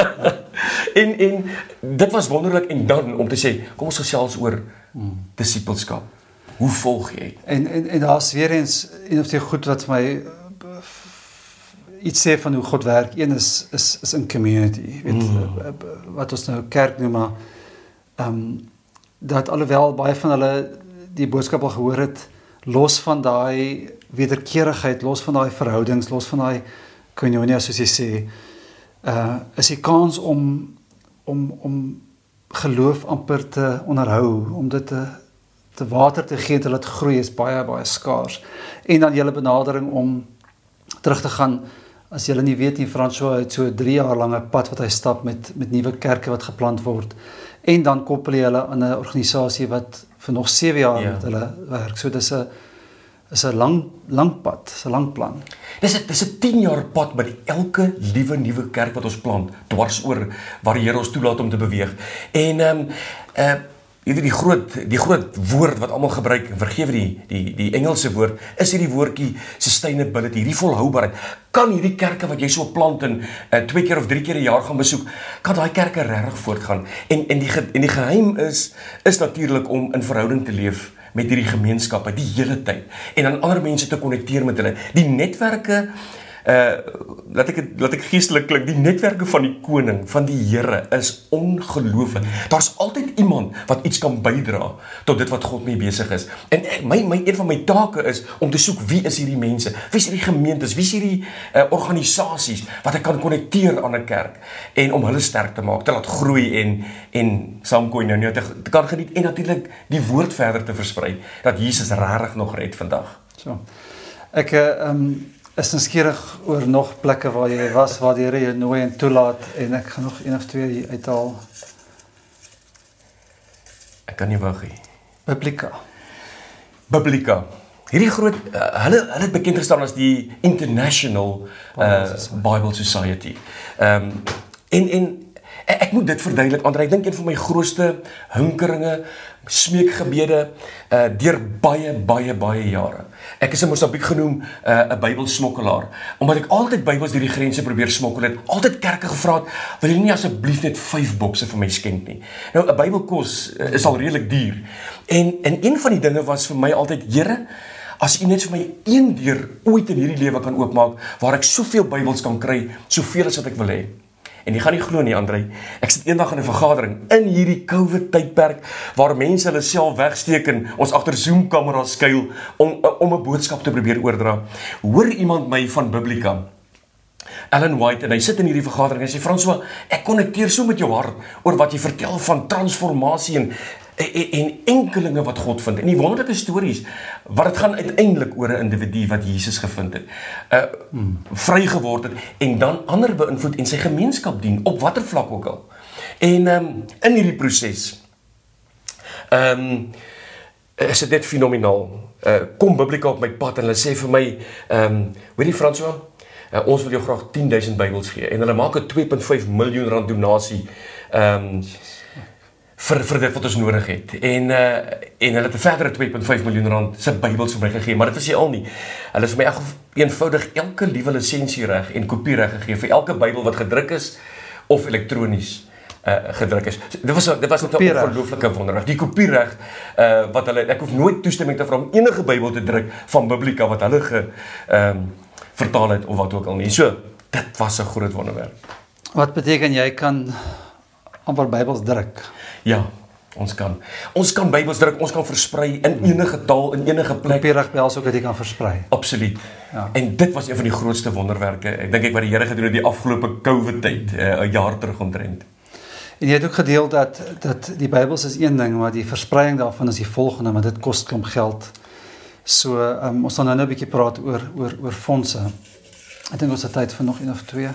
en, en dit was wonderlik, en dan om te sê, kom ons gesels oor mm. disipelskap. Hoe volg jy? En, en, en daar is weer eens, een of die goed wat vir my uh, iets sê van hoe God werk. Een is, is, is in community, weet, mm. uh, wat ons nou kerk noem, maar um, dat alhoewel baie van hulle die boodskap al gehoor het, los van daai wederkerigheid, los van daai verhoudings, los van daai koinonia, soos jy sê, uh, is die kans om, om, om geloof amper te onderhou, om dit te, te water te gee, terwyl dit groei, is baie, baie skaars. En dan julle benadering om terug te gaan, as julle nie weet nie, François het so drie jaar lange pad wat hy stap met, met nuwe kerke wat geplant word, en dan koppel jy hulle aan 'n organisasie wat vir nog sewe jaar Ja. met hulle werk, so dis 'n is 'n lang, lang pad, dis 'n lang plan. Dis 'n dis 'n tien jaar pad met elke liewe nuwe kerk wat ons plant, dwars oor waar die Here ons toelaat om te beweeg. En ehm um, uh jy weet die groot die groot woord wat almal gebruik, vergewe die die die Engelse woord, is hierdie woordjie sustainability, hierdie volhoubaarheid. Kan hierdie kerke wat jy so plant en uh, twee keer of drie keer 'n jaar gaan besoek, kan daai kerke regtig voortgaan? En en die en die geheim is is natuurlik om in verhouding te leef met hierdie gemeenskappe die hele tyd en dan ander mense te konnekteer met hulle. Die netwerke uh laat ek het, laat ek geestelik klink, die netwerke van die koning, van die Here is ongelooflik. Daar's altyd iemand wat iets kan bydra tot dit wat God mee besig is. En ek, my my een van my take is om te soek wie is hierdie mense? Wie is hierdie gemeentes? Wie is hierdie uh, organisasies wat ek kan konnekteer aan 'n kerk en om hulle sterk te maak, te laat groei en en saam koinonia te, te kan geniet en natuurlik die woord verder te versprei dat Jesus regtig nog red vandag. So. Ek uh, um, is nuuskierig oor nog plekke waar jy was, waar die Here jou nooi en toelaat, en ek gaan nog een of twee hier uithaal. Ek kan nie wag nie. Biblika. Biblika. Hierdie groot uh, hulle hulle het bekend gestaan as die International uh, Bible Society. Ehm um, en en ek, ek moet dit verduidelik, Andre, ek dink een van my grootste hinkeringe, smeekgebede uh, deur baie baie baie jare. Ek is in Mosambiek genoem 'n uh, Bybelsmokkelaar, omdat ek altyd Bybels deur die grense probeer smokkel het, altyd kerke gevra het, wil julle nie asseblief net vyf bokse vir my skenk nie. Nou 'n Bybel kos uh, is al redelik duur. En en een van die dinge was vir my altyd, Here, as U net vir my een deur ooit in hierdie lewe kan oopmaak waar ek soveel Bybels kan kry, soveel as wat ek wil hê. En jy gaan nie glo nie, Andre, ek sit eendag in 'n vergadering in hierdie COVID tydperk waar mense hulle self wegsteek en ons agter Zoom kameras skuil om om 'n boodskap te probeer oordra. Hoor iemand my van Biblika, Ellen White, en hy sit in hierdie vergadering en hy sê, François, ek konnekteer so met jou hart oor wat jy vertel van transformasie en En, en enkelinge wat God vind, en die wonderlike stories, wat het gaan uiteindelik oor 'n individu wat Jesus gevind het, uh, hmm. vry geword het, en dan ander beïnvloed en sy gemeenskap dien, op watter vlak ook al. En um, in hierdie proses, um, is dit net fenomenaal. Uh, kom Biblika op my pad, en hulle sê vir my, um, weet jy François, uh, ons wil jou graag tien duisend Bybels gee, en hulle maak 'n twee komma vyf miljoen rand donasie, um, vir vir dit wat ons nodig het. En uh, en hulle het 'n verdere twee komma vyf miljoen rand se Bybels vir my gegee, maar dit was nie al nie. Hulle het vir my eenvoudig elke liewe lisensiereg en kopiereg gegee vir elke Bybel wat gedruk is of elektronies uh, gedruk is. So, dit was dit was 'n ongelooflike wonderwerk. Die kopiereg uh, wat hulle ek hoef nooit toestemming te vra om enige Bybel te druk van Biblika wat hulle ge ehm um, vertaal het of wat ook al nie. So, dit was 'n groot wonderwerk. Wat beteken jy kan amper Bybels druk? Ja, ons kan. Ons kan Bybels druk, ons kan versprei in enige taal, in enige plek. Kopiereg behels ook dat jy kan versprei. Absoluut. Ja. En dit was een van die grootste wonderwerke, ek dink ek wat die Here gedoen het die afgelope COVID tyd, 'n uh, jaar terug omtrent. En jy het ook gedeel dat dat die Bybels is een ding, maar die verspreiding daarvan is die volgende, maar dit kos klomp geld. So, um, ons gaan nou 'n bietjie praat oor oor oor fondse. Ek dink ons het tyd vir nog een of twee.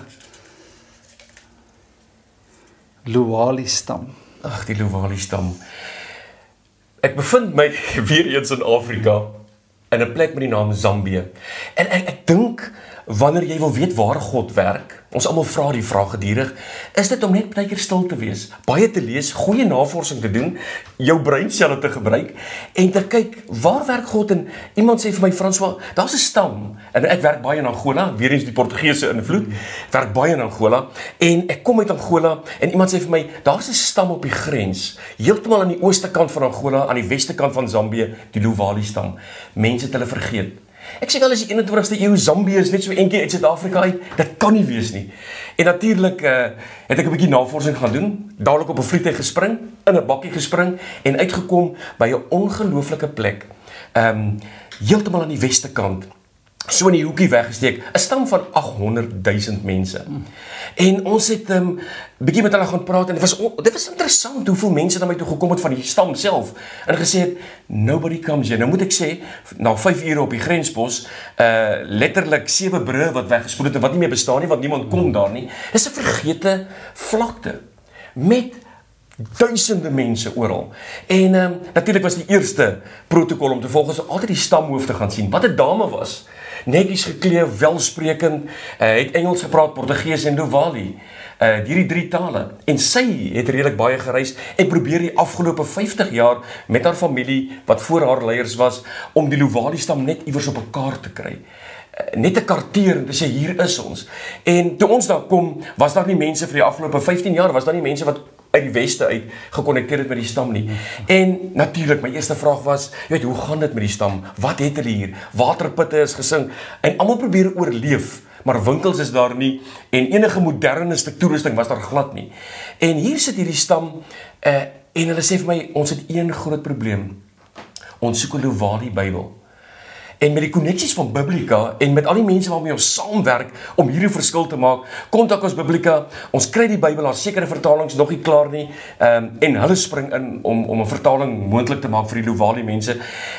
Luwali stam. Ag, die Luwali stam. Ek bevind my weer eens in Afrika, in 'n plek met die naam Zambië. En ek, ek dink, wanneer jy wil weet waar God werk, ons almal vra die vraag gedurig, is dit om net baie keer stil te wees, baie te lees, goeie navorsing te doen, jou breinselle te gebruik, en te kyk, waar werk God? En iemand sê vir my, François, daar's 'n stam, en ek werk baie in Angola, weer eens die Portugese invloed, ek werk baie in Angola, en ek kom uit Angola, en iemand sê vir my, daar's 'n stam op die grens, heeltemal aan die ooste kant van Angola, aan die weste kant van Zambië, die Luwali stam. Mense het hulle vergeet. Ek sê wel, as die eenentwintigste eeu Zambië is net so eentjie uit Suid-Afrika uit, dit kan nie wees nie. En natuurlik uh, het ek 'n bietjie navorsing gaan doen, dadelik op 'n vliegtuig gespring, in 'n bakkie gespring en uitgekom by 'n ongelooflike plek. Ehm um, heeltemal aan die weste kant, so in die hoekie weggesteek, 'n stam van aghonderd duisend mense. Mm. En ons het 'n um, bietjie met hulle gaan praat en dit was dit was interessant hoeveel mense na my toe gekom het van die stam self en gesê het nobody comes here. Nou moet ek sê, na vyf ure op die grenspos, uh letterlik sewe brûe wat weggespoel het en wat nie meer bestaan nie, want niemand kom daar nie. Dis 'n vergete vlakte met duisende mense oral. En um, natuurlik was die eerste protokol om te volg is altyd die stamhoof te gaan sien. Wat 'n dame was. Netjies geklee, welsprekend, uh, het Engels gepraat, Portugees en Lovali. Uh, hierdie drie tale. En sy het redelik baie gereis en probeer die afgelope vyftig jaar met haar familie, wat voor haar leiers was, om die Lovali stam net iewers op 'n kaart te kry. Uh, net te karteer en te sê, hier is ons. En toe ons daar kom, was daar nie mense vir die afgelope vyftien jaar, was daar nie mense wat uit die weste uit gekonnekteer het met die stam nie. En natuurlik, my eerste vraag was, jy weet, hoe gaan dit met die stam? Wat het hulle hier? Waterputte is gesing en almal probeer oorleef, maar winkels is daar nie en enige moderne stuk toerusting was daar glad nie. En hier sit hierdie stam uh, en hulle sê vir my, ons het een groot probleem. Ons soek 'n Lovali Bybel. En met die konneksies van Biblica en met al die mense waarmee ons saamwerk om hierdie verskil te maak, kontak ons Biblica, ons kry die Bybel, daar sekere vertalings nog nie klaar nie, um, en hulle spring in om, om 'n vertaling moontlik te maak vir die Lovali mense.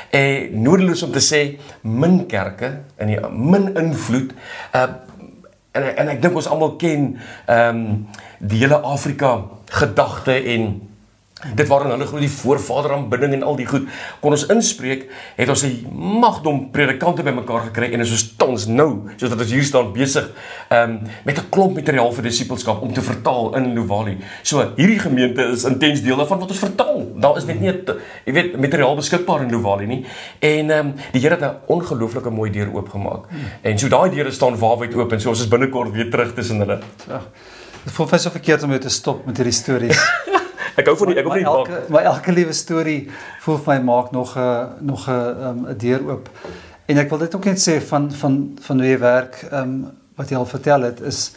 En nodeloos om te sê, min kerke, en die, min invloed, uh, en, en ek dink ons almal ken um, die hele Afrika gedagte en dit waarin hulle glo die voorvader aanbidding en al die goed, kon ons inspreek, het ons 'n magdom predikante bymekaar gekry en is ons tans nou, soos wat ons hier staan besig, um, met 'n klomp materiaal vir disipelskap om te vertaal in Lovali. So hierdie gemeente is intens deel daarvan wat ons vertaal. Daar is net nie, jy weet, materiaal beskikbaar in Lovali nie. En um, die Here het 'n ongelooflike mooi deur oopgemaak. Hmm. En so daai deure staan waawyd oop en so ons is binnekort weer terug tussen hulle. Ja. Dit voel vir so verkeerd om jou te stop met hierdie stories. Ek hou van die, ek hou van die maar elke, maar elke liewe storie voel vir my maak nog 'n nog 'n um, 'n deur oop. En ek wil dit ook net sê van van van hoe jy werk, um, wat jy al vertel het, is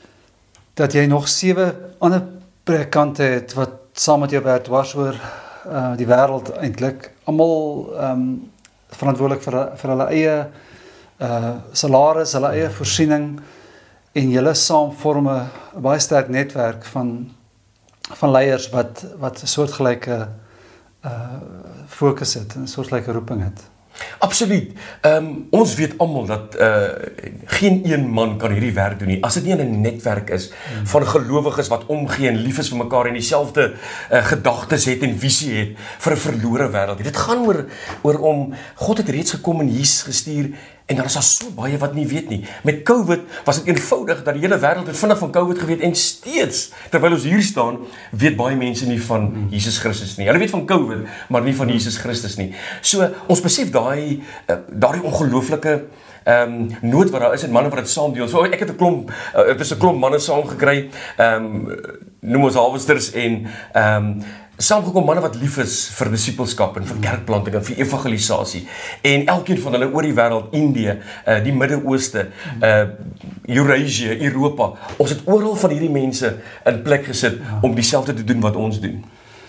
dat jy nog sewe ander predikante het wat saam met jou werk dwars oor uh, die wêreld eintlik, almal um, verantwoordelik vir vir hulle eie uh, salaris, hulle eie voorsiening en julle saam vorm 'n baie sterk netwerk van van leiers wat wat 'n soortgelyke uh fokus het, 'n soortgelyke roeping het. Absoluut. Um, ons weet almal dat uh, geen een man kan hierdie werk doen nie. As dit nie in 'n netwerk is hmm. van gelowiges wat omgee en lief is vir mekaar en dieselfde uh, gedagtes het en visie het vir 'n verlore wêreld. Dit gaan oor oor om God het reeds gekom en Jesus gestuur. En daar is al so baie wat nie weet nie. Met COVID was dit eenvoudig dat die hele wêreld het vinnig van COVID geweet en steeds, terwyl ons hier staan, weet baie mense nie van Jesus Christus nie. Hulle weet van COVID, maar nie van Jesus Christus nie. So, ons besef daai uh, daai ongelooflike ehm um, nood wat daar is en manne wat dit saam deel. So ek het 'n klomp uh, het is 'n klomp manne saam gekry, ehm um, noem ons harvesters en ehm um, saamgekom manne wat lief is vir disipelskap en vir kerkplanting en vir evangelisasie. En elkeen van hulle oor die wêreld, Indië, uh, die Midde-Ooste, uh, Eurasie, Europa. Ons het oral van hierdie mense in plek gesit ja. om dieselfde te doen wat ons doen.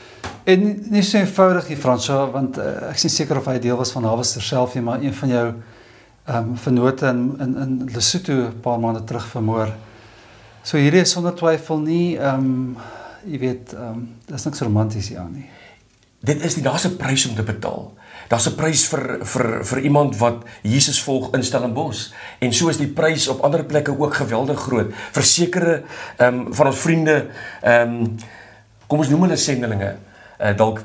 En nie so eenvoudig nie, Fransjo, want uh, ek is nie seker of hy deel was van Harvester self nie, maar een van jou um, vennote in, in, in Lesotho 'n paar maande terug vermoor. So hierdie is sonder twyfel nie um, jy weet, um, dit is niks romanties hier aan nie. Dit is nie, daar is 'n prys om te betaal. Daar is 'n prys vir, vir, vir iemand wat Jesus volg in Stellenbosch. En so is die prys op ander plekke ook geweldig groot. Vir sekere um, van ons vriende, um, kom ons noem hulle sendelinge, uh, dalk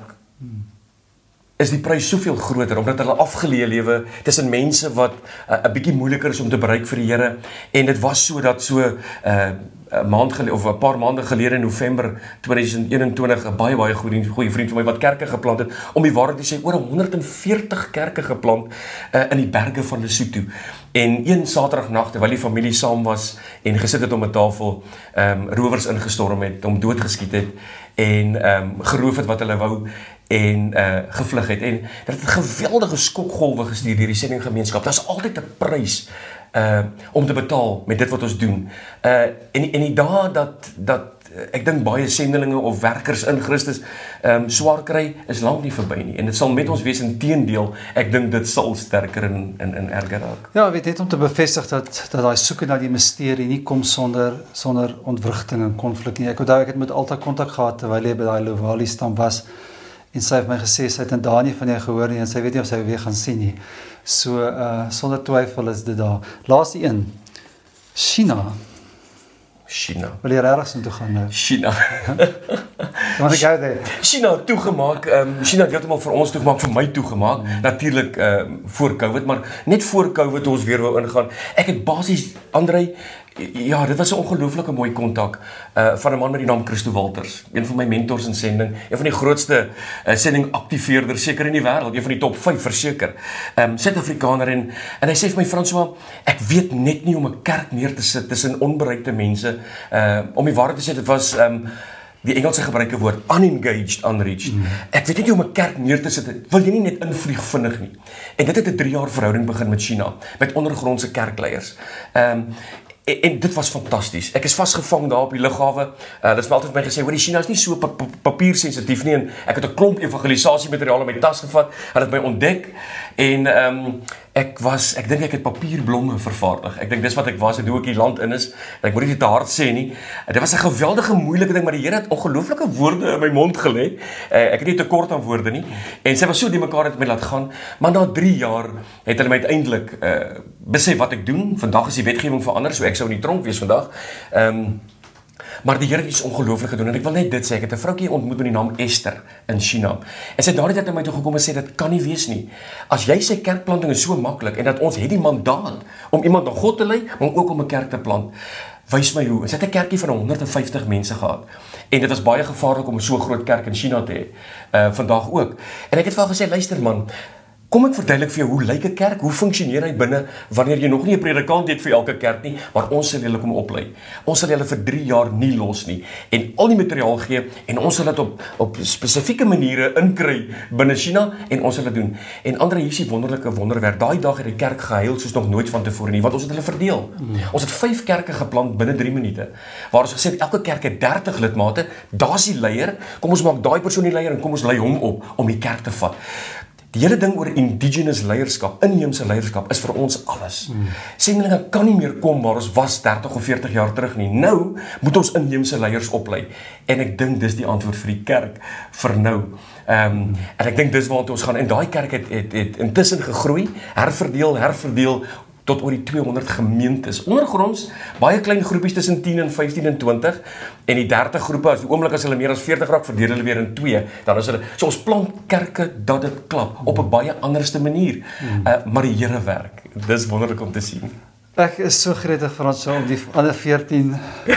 is die prys soveel groter, omdat hulle afgeleë lewe tussen mense wat 'n uh, bietjie moeiliker is om te bereik vir die Here. En dit was so dat so uh, 'n maand gelede of 'n paar maande gelede in November tweeduisend eenentwintig 'n baie baie goeie goeie vriend van my wat kerke geplant het, om die waarheid te sê, oor honderd en veertig kerke geplant uh, in die berge van Lesotho. En een Saterdagnag terwyl die familie saam was en gesit het om 'n tafel, um, rowers ingestorm het, hom doodgeskiet het en um, geroof het wat hulle wou en uh, gevlug het. En dit het geweldige skokgolwe gestuur deur die sendinggemeenskap. Daar's altyd 'n prys Uh, om te betaal met dit wat ons doen. Uh, en, en die dae dat, dat ek dink baie sendelinge of werkers in Christus um, swaar kry, is lank nie verby nie. En dit sal met ons wees, inteendeel, ek dink dit sal sterker en, en, en erger raak. Ja, weet net om te bevestig dat dat daai soeke na die misterie nie kom sonder sonder ontwrigting en konflik nie. Ek onthou ek het met altyd kontak gehad terwyl hy by daai Lovali stam was en sy het my gesê sy het in Danië van jou gehoor nie en sy weet nie of sy weer gaan sien nie. So uh sonder twyfel is dit daar. Laaste een. China. China. Wil jy regtig so toe gaan nou? China. Want ek gou daar. China het toegemaak, um, China het heeltemal vir ons toegemaak, vir my toegemaak, mm. natuurlik um, voor COVID, maar net voor COVID ons weer wou ingaan. Ek het basies, André, ja, dit was 'n ongelooflike mooi kontak uh, van 'n man met die naam Christo Walters, een van my mentors in sending, een van die grootste uh, sendingaktiveerders seker in die wêreld, een van die top vyf verseker. Ehm um, Suid-Afrikaner en en hy sê vir my, François, ek weet net nie om 'n kerk neer te sit tussen onbereikte mense. Uh, om die waarheid te sê, dit was ehm um, die Engelse gebruike woord unengaged, unreached. Mm. Ek weet nie hoe om 'n kerk neer te sit, wil jy nie net invlieg vinnig nie. En dit het 'n drie jaar verhouding begin met China, met ondergrondse kerkleiers. Ehm um, En, en dit was fantasties. Ek is vasgevang daar op die lughawe. Uh, dit is altyd vir my gesê, hoor, die China is nie so pa pa papiersensitief nie, en ek het 'n klomp evangelisasiemateriaal in my tas gevat, hulle het my ontdek, en um, ek was, ek dink ek het papierblomme vervaardig. Ek dink dis wat ek was, en hoe ek die land in is, en ek moet nie te hard sê nie. Uh, dit was 'n geweldige moeilike ding, maar die Here het ongelooflike woorde in my mond gelê. Uh, ek het nie tekort aan woorde nie, en sy was so die mekaar het my laat gaan, maar na drie jaar het hulle my uiteindelik uh, besef wat ek doen. Vandag is die wetgewing verander, so ek sou in die tronk wees vandag. Ehm um, maar die Here het iets ongelooflik gedoen, en ek wil net dit sê, ek het 'n vroukie ontmoet met die naam Esther in China. En sy het daardie tyd na my toe gekom en sê, dit kan nie wees nie. As jy sê kerkplanting is so maklik, en dat ons het die mandaat om iemand na God te lei, maar ook om 'n kerk te plant, wys my hoe. En sy het 'n kerkie van honderd en vyftig mense gehad. En dit was baie gevaarlik om so 'n groot kerk in China te hê. Uh, vandag ook. En ek het vir haar gesê, luister man, kom ek verduidelik vir jou, hoe lyk 'n kerk, hoe funksioneer hy binne, wanneer jy nog nie 'n predikant het vir elke kerk nie, maar ons sal julle kom oplei. Ons sal julle vir drie jaar nie los nie, en al die materiaal gee, en ons sal dit op, op spesifieke maniere inkry binne China, en ons sal dit doen. En Andre, hier is die wonderlike wonderwerk, daai dag het die kerk gehuil soos nog nooit van tevore nie, want ons het hulle verdeel. Mm. Ons het vyf kerke geplant binne drie minute, waar ons gesê het, elke kerk het dertig lidmate, daar's die leier, kom ons maak daai persoon die leier, en kom ons lei hom op, om die kerk te vat. Die hele ding oor indigenous leierskap, inheemse leierskap, is vir ons alles. Mm. Sendelinge kan nie meer kom waar ons was dertig of veertig jaar terug nie. Nou moet ons inheemse leiers oplei. En ek dink dis die antwoord vir die kerk vir nou. Um, mm. En ek dink dis waartoe ons gaan. En daai kerk het, het, het intussen gegroei, herverdeel, herverdeel, tot oor die tweehonderd gemeentes. Ondergronds, baie klein groepies tussen tien en vyftien en twintig, en die dertig groepe, as die oomblik as hulle meer as veertig raak, verdeel hulle weer in twee, dan is hulle, so ons plant kerke dat dit klap, op 'n baie anderste manier, hmm. uh, maar die Here werk, dis wonderlik om te sien. Ek is so gretig Frans om die ander veertien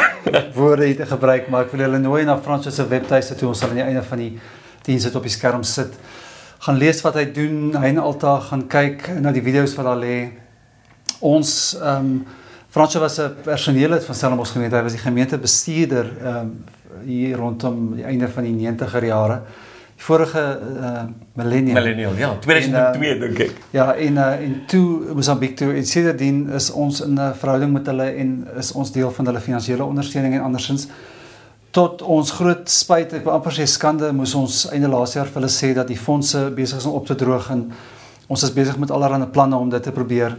woorde hier te gebruik, maar ek wil julle nooi na Frans se webtuiste toe, ons sal aan die einde van die diens dit op die skerm sit, gaan lees wat hy doen, hy en Alta, gaan kyk na die video's wat daar lê. Ons, um, Fransje was 'n personeellid van Stellenbosch gemeente, hy was die gemeentebestuurder um, hier rondom die einde van die negentiger jare. Die vorige uh, millennium. Millennium, ja, tweeduisend twee dink ek. Ja, en, uh, en toe Mozambique toe, en sedertdien is ons in 'n verhouding met hulle, en is ons deel van hulle finansiële ondersteuning, en andersins, tot ons groot spyt, ek wil amper sê skande, moes ons einde laas jaar vir hulle sê, dat die fondse besig is om op te droog, en ons is besig met allerlei planne om dit te probeer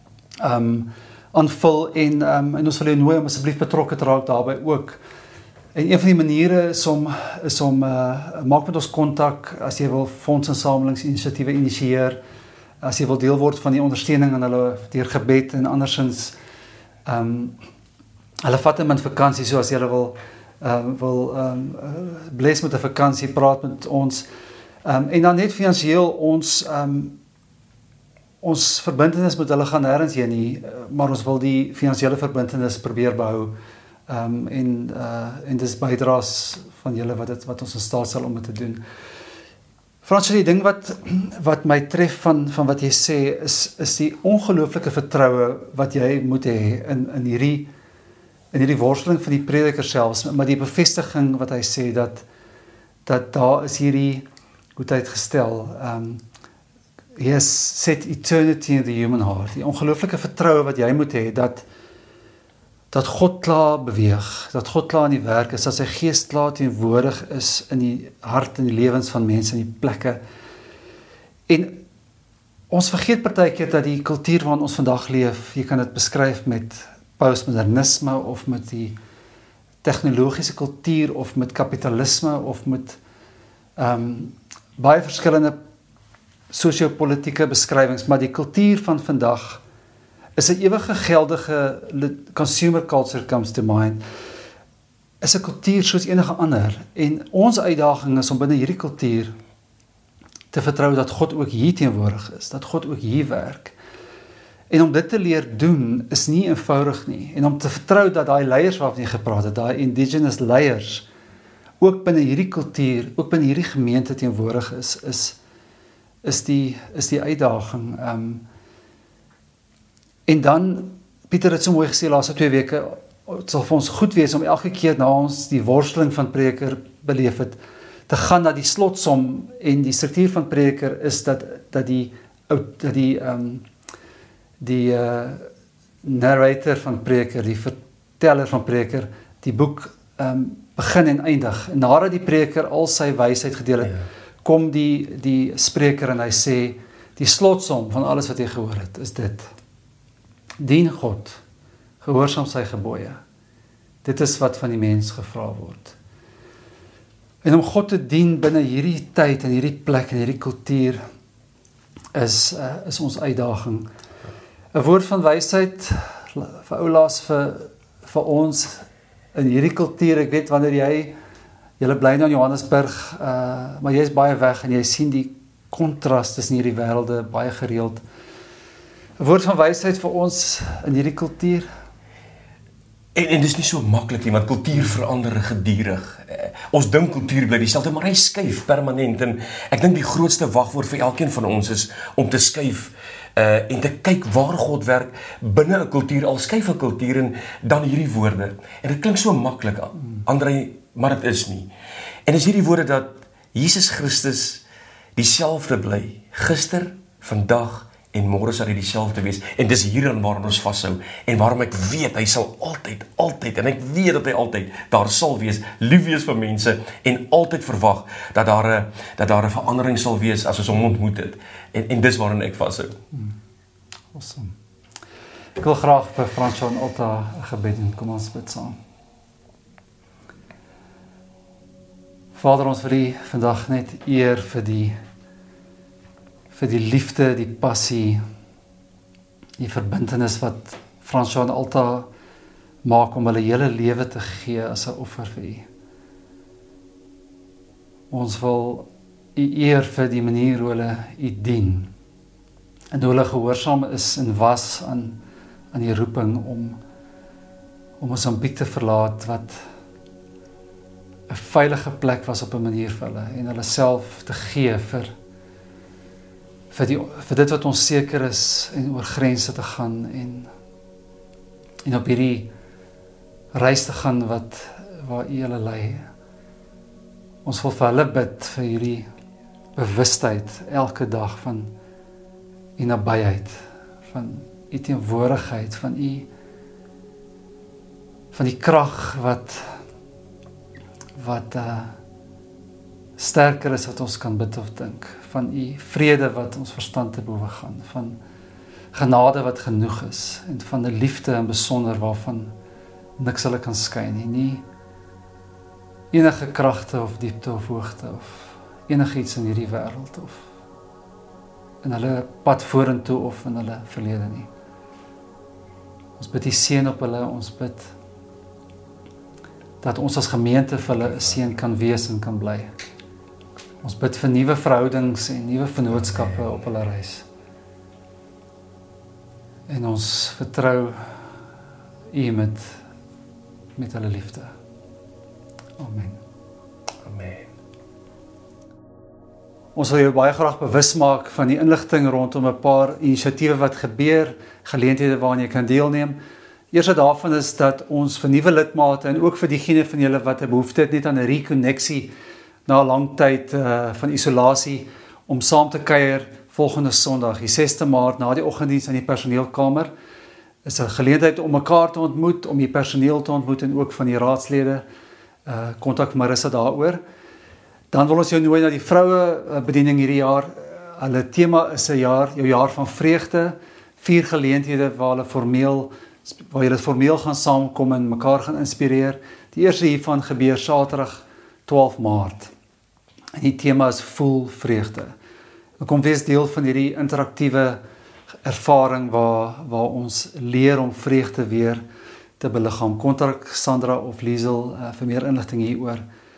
Um, aanvul, en, um, en ons wil jou nooi om asseblief betrokke te raak daarby ook. En een van die maniere is om, is om uh, maak met ons kontak, as jy wil fondsinsamelingsinisiatiewe initieer, as jy wil deel word van die ondersteuning aan hulle deur gebed, en andersins, um, hulle vat hem in vakansie, so as jy wil, uh, wil um, bless met 'n vakansie, praat met ons, um, en dan net finansieel ons, um, ons verbintenis met hulle gaan nêrens heen nie, maar ons wil die finansiële verbintenis probeer behou, um, en, uh, en dis bydraes van julle wat, het, wat ons in staat sal om dit te doen. Frans, die ding wat, wat my tref van, van wat jy sê, is, is die ongelooflike vertroue wat jy moet hê in, in hierdie, in hierdie worsteling van die prediker selfs, maar die bevestiging wat hy sê, dat, dat daar is hierdie, hoe het hy het gestel, um, He has set eternity in the human heart. Die ongelooflike vertroue wat jy moet hê, dat, dat God klaar beweeg, dat God klaar in die werk is, dat sy gees klaar teenwoordig is in die hart en die lewens van mense, in die plekke. En ons vergeet partykeer dat die kultuur waarin ons vandag leef, jy kan dit beskryf met postmodernisme, of met die tegnologiese kultuur, of met kapitalisme, of met um, baie verskillende sosio-politieke beskrywings, maar die kultuur van vandag is 'n ewige geldige consumer culture comes to mind, is 'n kultuur soos enige ander, en ons uitdaging is om binne hierdie kultuur te vertrou dat God ook hier teenwoordig is, dat God ook hier werk. En om dit te leer doen, is nie eenvoudig nie, en om te vertrou dat daai leiers waarvan jy gepraat het, daai indigenous leiers, ook binne hierdie kultuur, ook binne hierdie gemeente teenwoordig is, is, is, die, is die uitdaging. Um, en dan, Pieter het so mooi gesê, laaste twee weke, het sal vir ons goed wees om elke keer na ons die worsteling van Prediker beleef het, te gaan na die slotsom, en die struktuur van Prediker is dat, dat die, dat die, um, die uh, narrator van Prediker, die verteller van Prediker, die boek um, begin en eindig. En nadat die Prediker al sy wysheid gedeel het, ja. kom die, die spreker en hy sê, die slotsom van alles wat jy gehoor het, is dit. Dien God, gehoorsaam sy gebooie. Dit is wat van die mens gevra word. En om God te dien binne hierdie tyd en hierdie plek en hierdie kultuur is, uh, is ons uitdaging. 'n Woord van wysheid vir oulaas vir, vir ons in hierdie kultuur. Ek weet wanneer jy jy bly nou in Johannesburg, uh, maar jy is baie weg en jy sien die kontras tussen hierdie wêrelde baie gereeld. 'n Woord van wysheid vir ons in hierdie kultuur. En, en dis nie so maklik nie, want kultuur verander gedurig. Eh, ons dink kultuur bly dieselfde, maar hy skuif permanent. En ek dink die grootste wagwoord vir elkeen van ons is om te skuif uh, en te kyk waar God werk binne 'n kultuur, al skuif 'n kultuur, en dan hierdie woorde. En dit klink so maklik, André, maar dit is nie. En dis hierdie woorde dat Jesus Christus dieselfde bly, gister, vandag en môre sal hy dieselfde wees, en dis hierin waarom ons vashou, en waarom ek weet, hy sal altyd, altyd, en ek weet dat hy altyd daar sal wees, lief wees vir mense, en altyd verwag, dat daar 'n dat daar 'n verandering sal wees, as ons hom ontmoet het, en, en dis waarin ek vashou. Hmm. Awesome. Ek wil graag vir Fransjo en Alta 'n gebed doen, kom ons bid saam. Vader, ons vir die vandag net eer vir die vir die liefde, die passie, die verbintenis wat Fransjo en Alta maak om hulle hele lewe te gee as 'n offer vir U. Ons wil U eer vir die manier hoe hulle U dien, en hoe hulle gehoorsaam is en was aan, aan die roeping om, om Mosambiek te verlaat, wat 'n veilige plek was op 'n manier vir hulle, en hulle self te gee vir Vir, die, vir dit wat ons seker is, en oor grense te gaan, en, en op hierdie reis te gaan wat, waar U hulle lei. Ons wil vir hulle bid, vir hierdie bewustheid, elke dag van U nabyheid, van U teenwoordigheid, van U, van die krag wat, wat uh, sterker is wat ons kan bid of dink, van U vrede wat ons verstand te bowe gaan, van genade wat genoeg is, en van 'n liefde in besonder waarvan niks hulle kan skei nie, nie enige kragte of diepte of hoogte of enigiets in hierdie wêreld of in hulle pad vorentoe of in hulle verlede nie. Ons bid U seën op hulle, ons bid dat ons as gemeente vir hulle 'n seën kan wees en kan bly. Ons bid vir nuwe verhoudings en nuwe vennootskappe op hulle reis. En ons vertrou U met, met hulle liefde. Amen. Amen. Ons wil jou baie graag bewus maak van die inligting rondom 'n paar inisiatiewe wat gebeur, geleenthede waaraan jy kan deelneem. Eerste daarvan is dat ons vir nuwe lidmate en ook vir diegene van julle wat 'n behoefte het net aan 'n rekonneksie na 'n lang tyd uh, van isolasie, om saam te kuier volgende Sondag, die sesde Maart, na die oggenddiens in die personeelkamer. is 'n geleentheid om mekaar te ontmoet, om die personeel te ontmoet en ook van die raadslede. Uh, kontak Marissa daaroor. Dan wil ons jou nooi na die vroue uh, bediening hierdie jaar. Uh, hulle tema is 'n jaar, jou jaar van vreugde, vier geleenthede waar hulle formeel, waar julle formeel gaan saamkom en mekaar gaan inspireer. Die eerste hiervan gebeur Saterdag twaalf Maart. En die tema is voel vreugde. Kom wees deel van hierdie interaktiewe ervaring waar, waar ons leer om vreugde weer te beliggaam. Kontak Sandra of Liesel uh, vir meer inligting hieroor.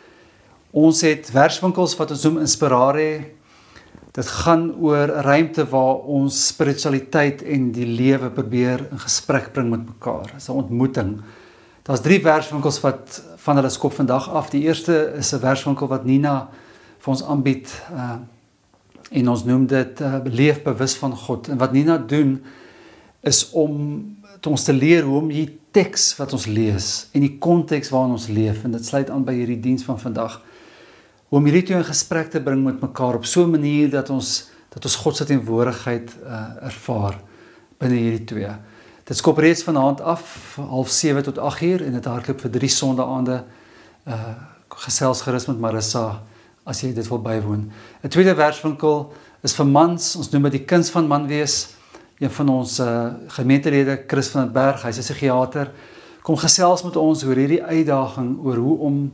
Ons het verswinkels wat ons noem Inspirare. Dit gaan oor 'n ruimte waar ons spiritualiteit en die lewe probeer in gesprek bring met mekaar. Dit is 'n ontmoeting. Daar's drie verswinkels wat van hulle skop vandag af. Die eerste is 'n verswinkel wat Nina vir ons aanbied. Uh, en ons noem dit uh, leef bewus van God. En wat Nina doen is om ons te leer hoe om die teks wat ons lees en die konteks waarin ons leef, en dit sluit aan by hierdie diens van vandag, om hierdie twee in gesprek te bring met mekaar op so 'n manier dat ons dat ons God se teenwoordigheid uh, ervaar binne hierdie twee. Dit skop reeds vanaand af, half sewe tot agt uur, en dit hardloop vir drie sondaande. Uh, gesels gerus met Marissa as jy dit wil bywoon. 'n Tweede verswinkel is vir mans, ons noem dit die kuns van man wees. Een van ons uh, gemeentelede, Chris van den Berg, hy's 'n psigiater, kom gesels met ons oor hierdie uitdaging, oor hoe om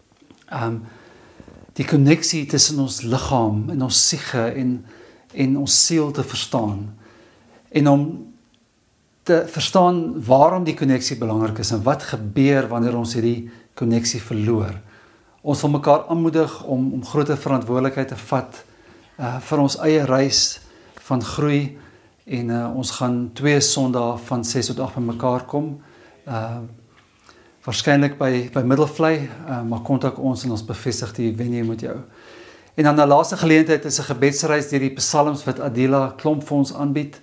um, die konneksie tussen ons liggaam en ons siege en, en ons siel te verstaan. En om te verstaan waarom die konneksie belangrik is en wat gebeur wanneer ons hierdie konneksie verloor. Ons wil mekaar aanmoedig om, om groter verantwoordelikheid te vat uh, vir ons eie reis van groei. En uh, ons gaan twee Sondae van ses tot agt by mekaar kom. Uh, waarskynlik by, by Middelvlei, uh, maar kontak ons en ons bevestig die venue met jou. En dan 'n laaste geleentheid is 'n gebedsreis deur die psalms wat Adela Klomp vir ons aanbied.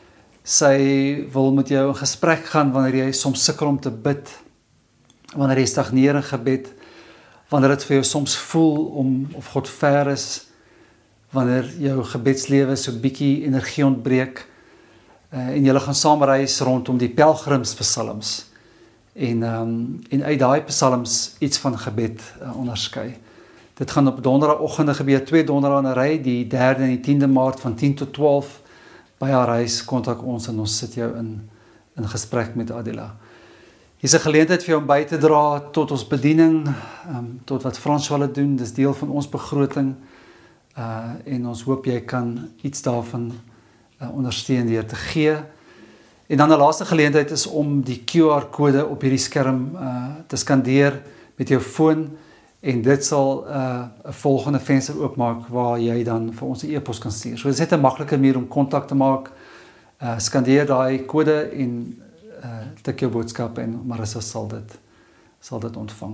Sy wil met jou in gesprek gaan wanneer jy soms sukkel om te bid, wanneer jy stagneer in gebed, wanneer dit vir jou soms voel om of God ver is, wanneer jou gebedslewe so bietjie energie ontbreek, uh, en julle gaan saam reis rondom die pelgrimspsalms en, um, en uit daai psalms iets van gebed uh, onderskei. Dit gaan op donderdagoggende gebeur, twee donderdae in 'n ry, die derde en die tiende Maart van tien tot twaalf. By haar reis kontak ons en ons sit jou in, in gesprek met Adela. Hier's 'n geleentheid vir jou om by te dra tot ons bediening, um, tot wat François hulle doen, dis deel van ons begroting. Uh, en ons hoop jy kan iets daarvan uh, ondersteun deur te gee. En dan 'n laaste geleentheid is om die Q R kode op hierdie skerm uh, te skandeer met jou foon, en dit sal 'n uh, volgende venster oopmaak waar jy dan vir ons 'n e-pos kan stuur. So dit is net 'n maklike manier om kontak te maak. Uh, skandeer daai kode en uh, tik jou boodskap en Marissa sal dit sal dit ontvang.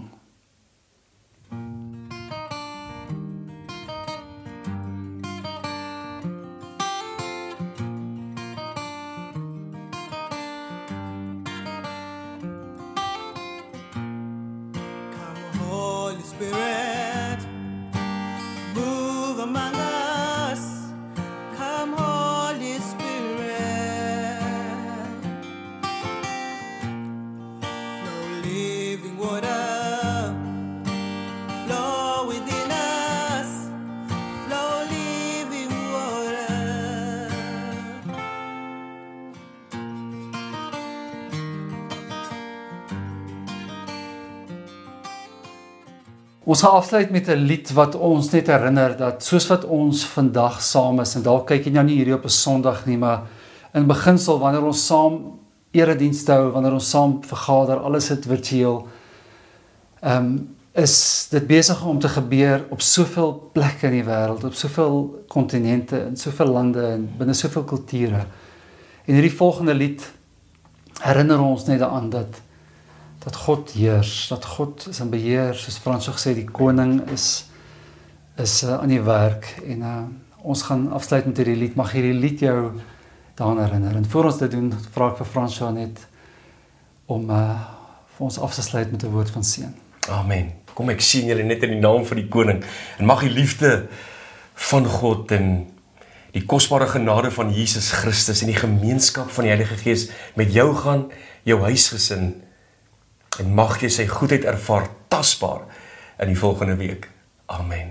Ons gaan afsluit met 'n lied wat ons net herinner dat soos wat ons vandag saam is, en dalk kyk jy nou nie hierdie op 'n Sondag nie, maar in beginsel wanneer ons saam eredienste hou, wanneer ons saam vergader, alles is virtueel, um, is dit besig om te gebeur op soveel plekke in die wêreld, op soveel kontinente, in soveel lande en binne soveel kulture. En hierdie volgende lied herinner ons net daaraan dat dat God heers, dat God is in beheer, soos Frans gesê, die koning is is uh, aan die werk, en uh, ons gaan afsluit met hierdie lied. Mag hierdie lied jou daaraan herinner. En voor ons dit doen, vra ek vir Frans net om uh, vir ons af te sluit met 'n woord van seën. Amen. Kom, ek sien julle net in die naam van die koning, en mag die liefde van God en die kosbare genade van Jesus Christus en die gemeenskap van die Heilige Gees met jou gaan, jou huisgesin, en mag jy sy goedheid ervaar tasbaar in die volgende week. Amen.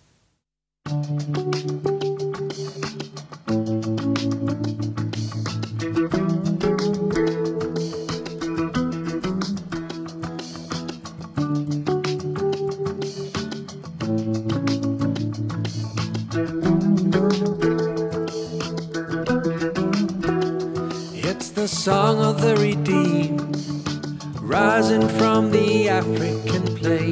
It's the song of the redeemed, rising from the African plain.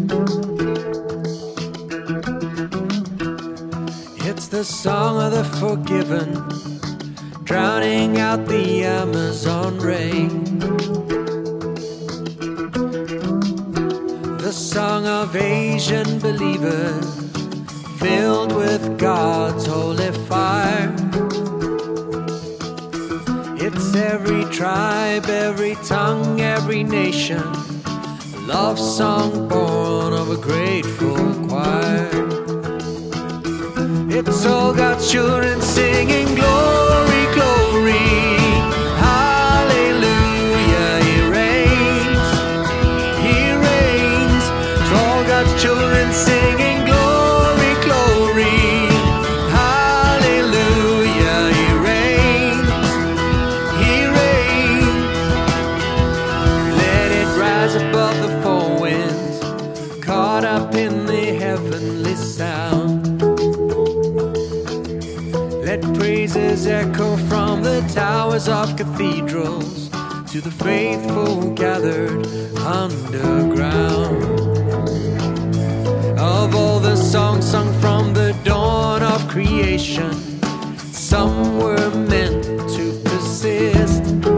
It's the song of the forgiven, drowning out the Amazon rain. The song of Asian believers, filled with God's holy fire. It's every tribe, every tongue, every nation, a love song born of a grateful choir. It's all God's children singing glory, glory, hallelujah, He reigns, He reigns. It's all God's children singing glory, glory, hallelujah, He reigns, He reigns. Let it rise above the four winds, caught up in the heavenly sound. Let praises echo from the towers of cathedrals to the faithful gathered underground. Of all the songs sung from the dawn of creation, some were meant to persist.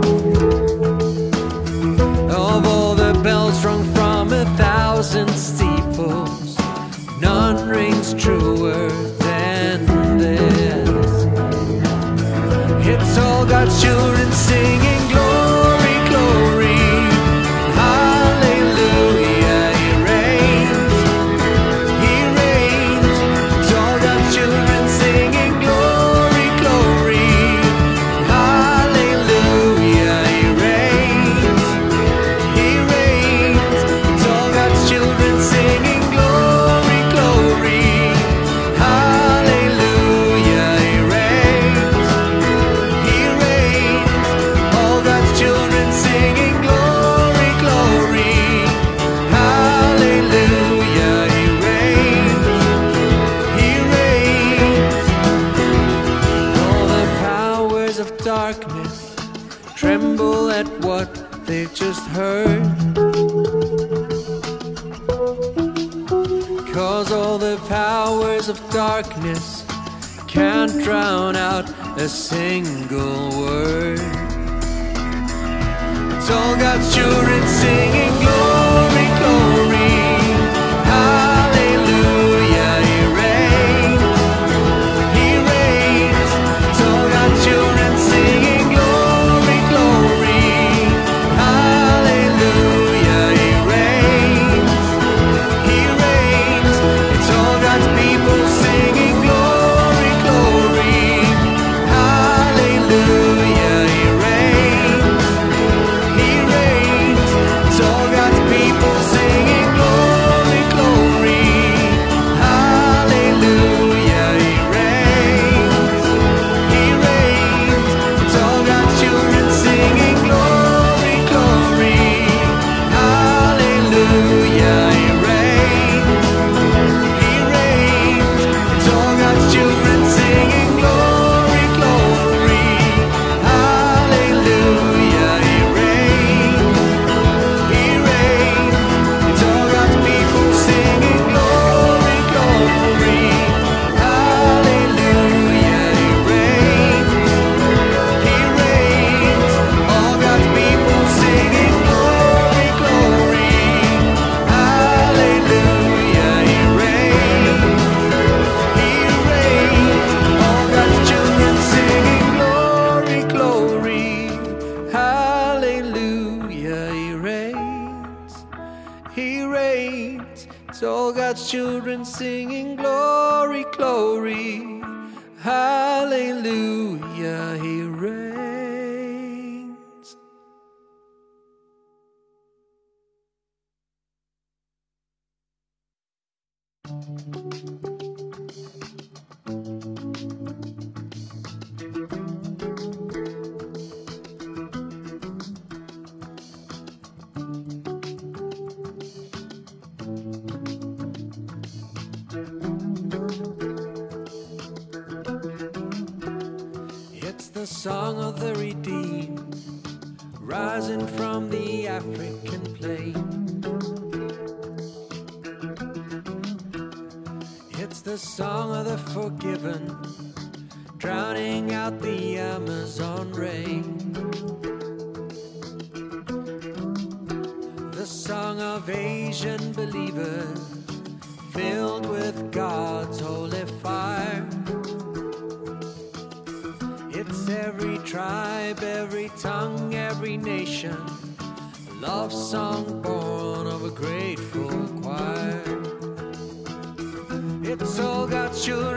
Of all the bells rung from a thousand steeples, none rings truer than this. It's all God's children singing glory, glory, hallelujah, He reigns, He reigns. It's all God's children singing glory, glory, hallelujah, He reigns, He reigns. It's all God's children singing glory, glory, hallelujah, He reigns, He reigns. All God's children singing glory, glory, hallelujah, He reigns, He reigns. All the powers of darkness tremble at what they've just heard, 'cause all the powers of darkness can't drown out a single word. It's all God's children singing glory, glory, hallelujah, He reigns, He reigns. It's all God's children singing glory, glory, hallelujah, He reigns, He reigns. It's all God's people singing glory, glory, hallelujah, He reigns, He reigns. It's all God's people singing glory, glory, hallelujah, He reigns, He reigns. It's all God's children singing glory, glory, hallelujah, He reigns, He reigns. It's all God's children singing glory, glory, hallelujah, He reigns, He reigns. It's all God's people singing glory, glory, hallelujah, He reigns, He reigns. All God's people singing glory, glory, hallelujah, He reigns, He reigns. All God's children singing glory, glory, hallelujah, He reigns, He reigns. It's all God's children singing glory, glory, Hallelujah, He reigns. It's the song of the redeemed, rising from the African plain. It's the song of the forgiven, drowning out the Amazon rain. The song of Asian believers, filled with God's holy fire. It's every tribe, every tongue, every nation, a love song born of a grateful choir. It's all God's children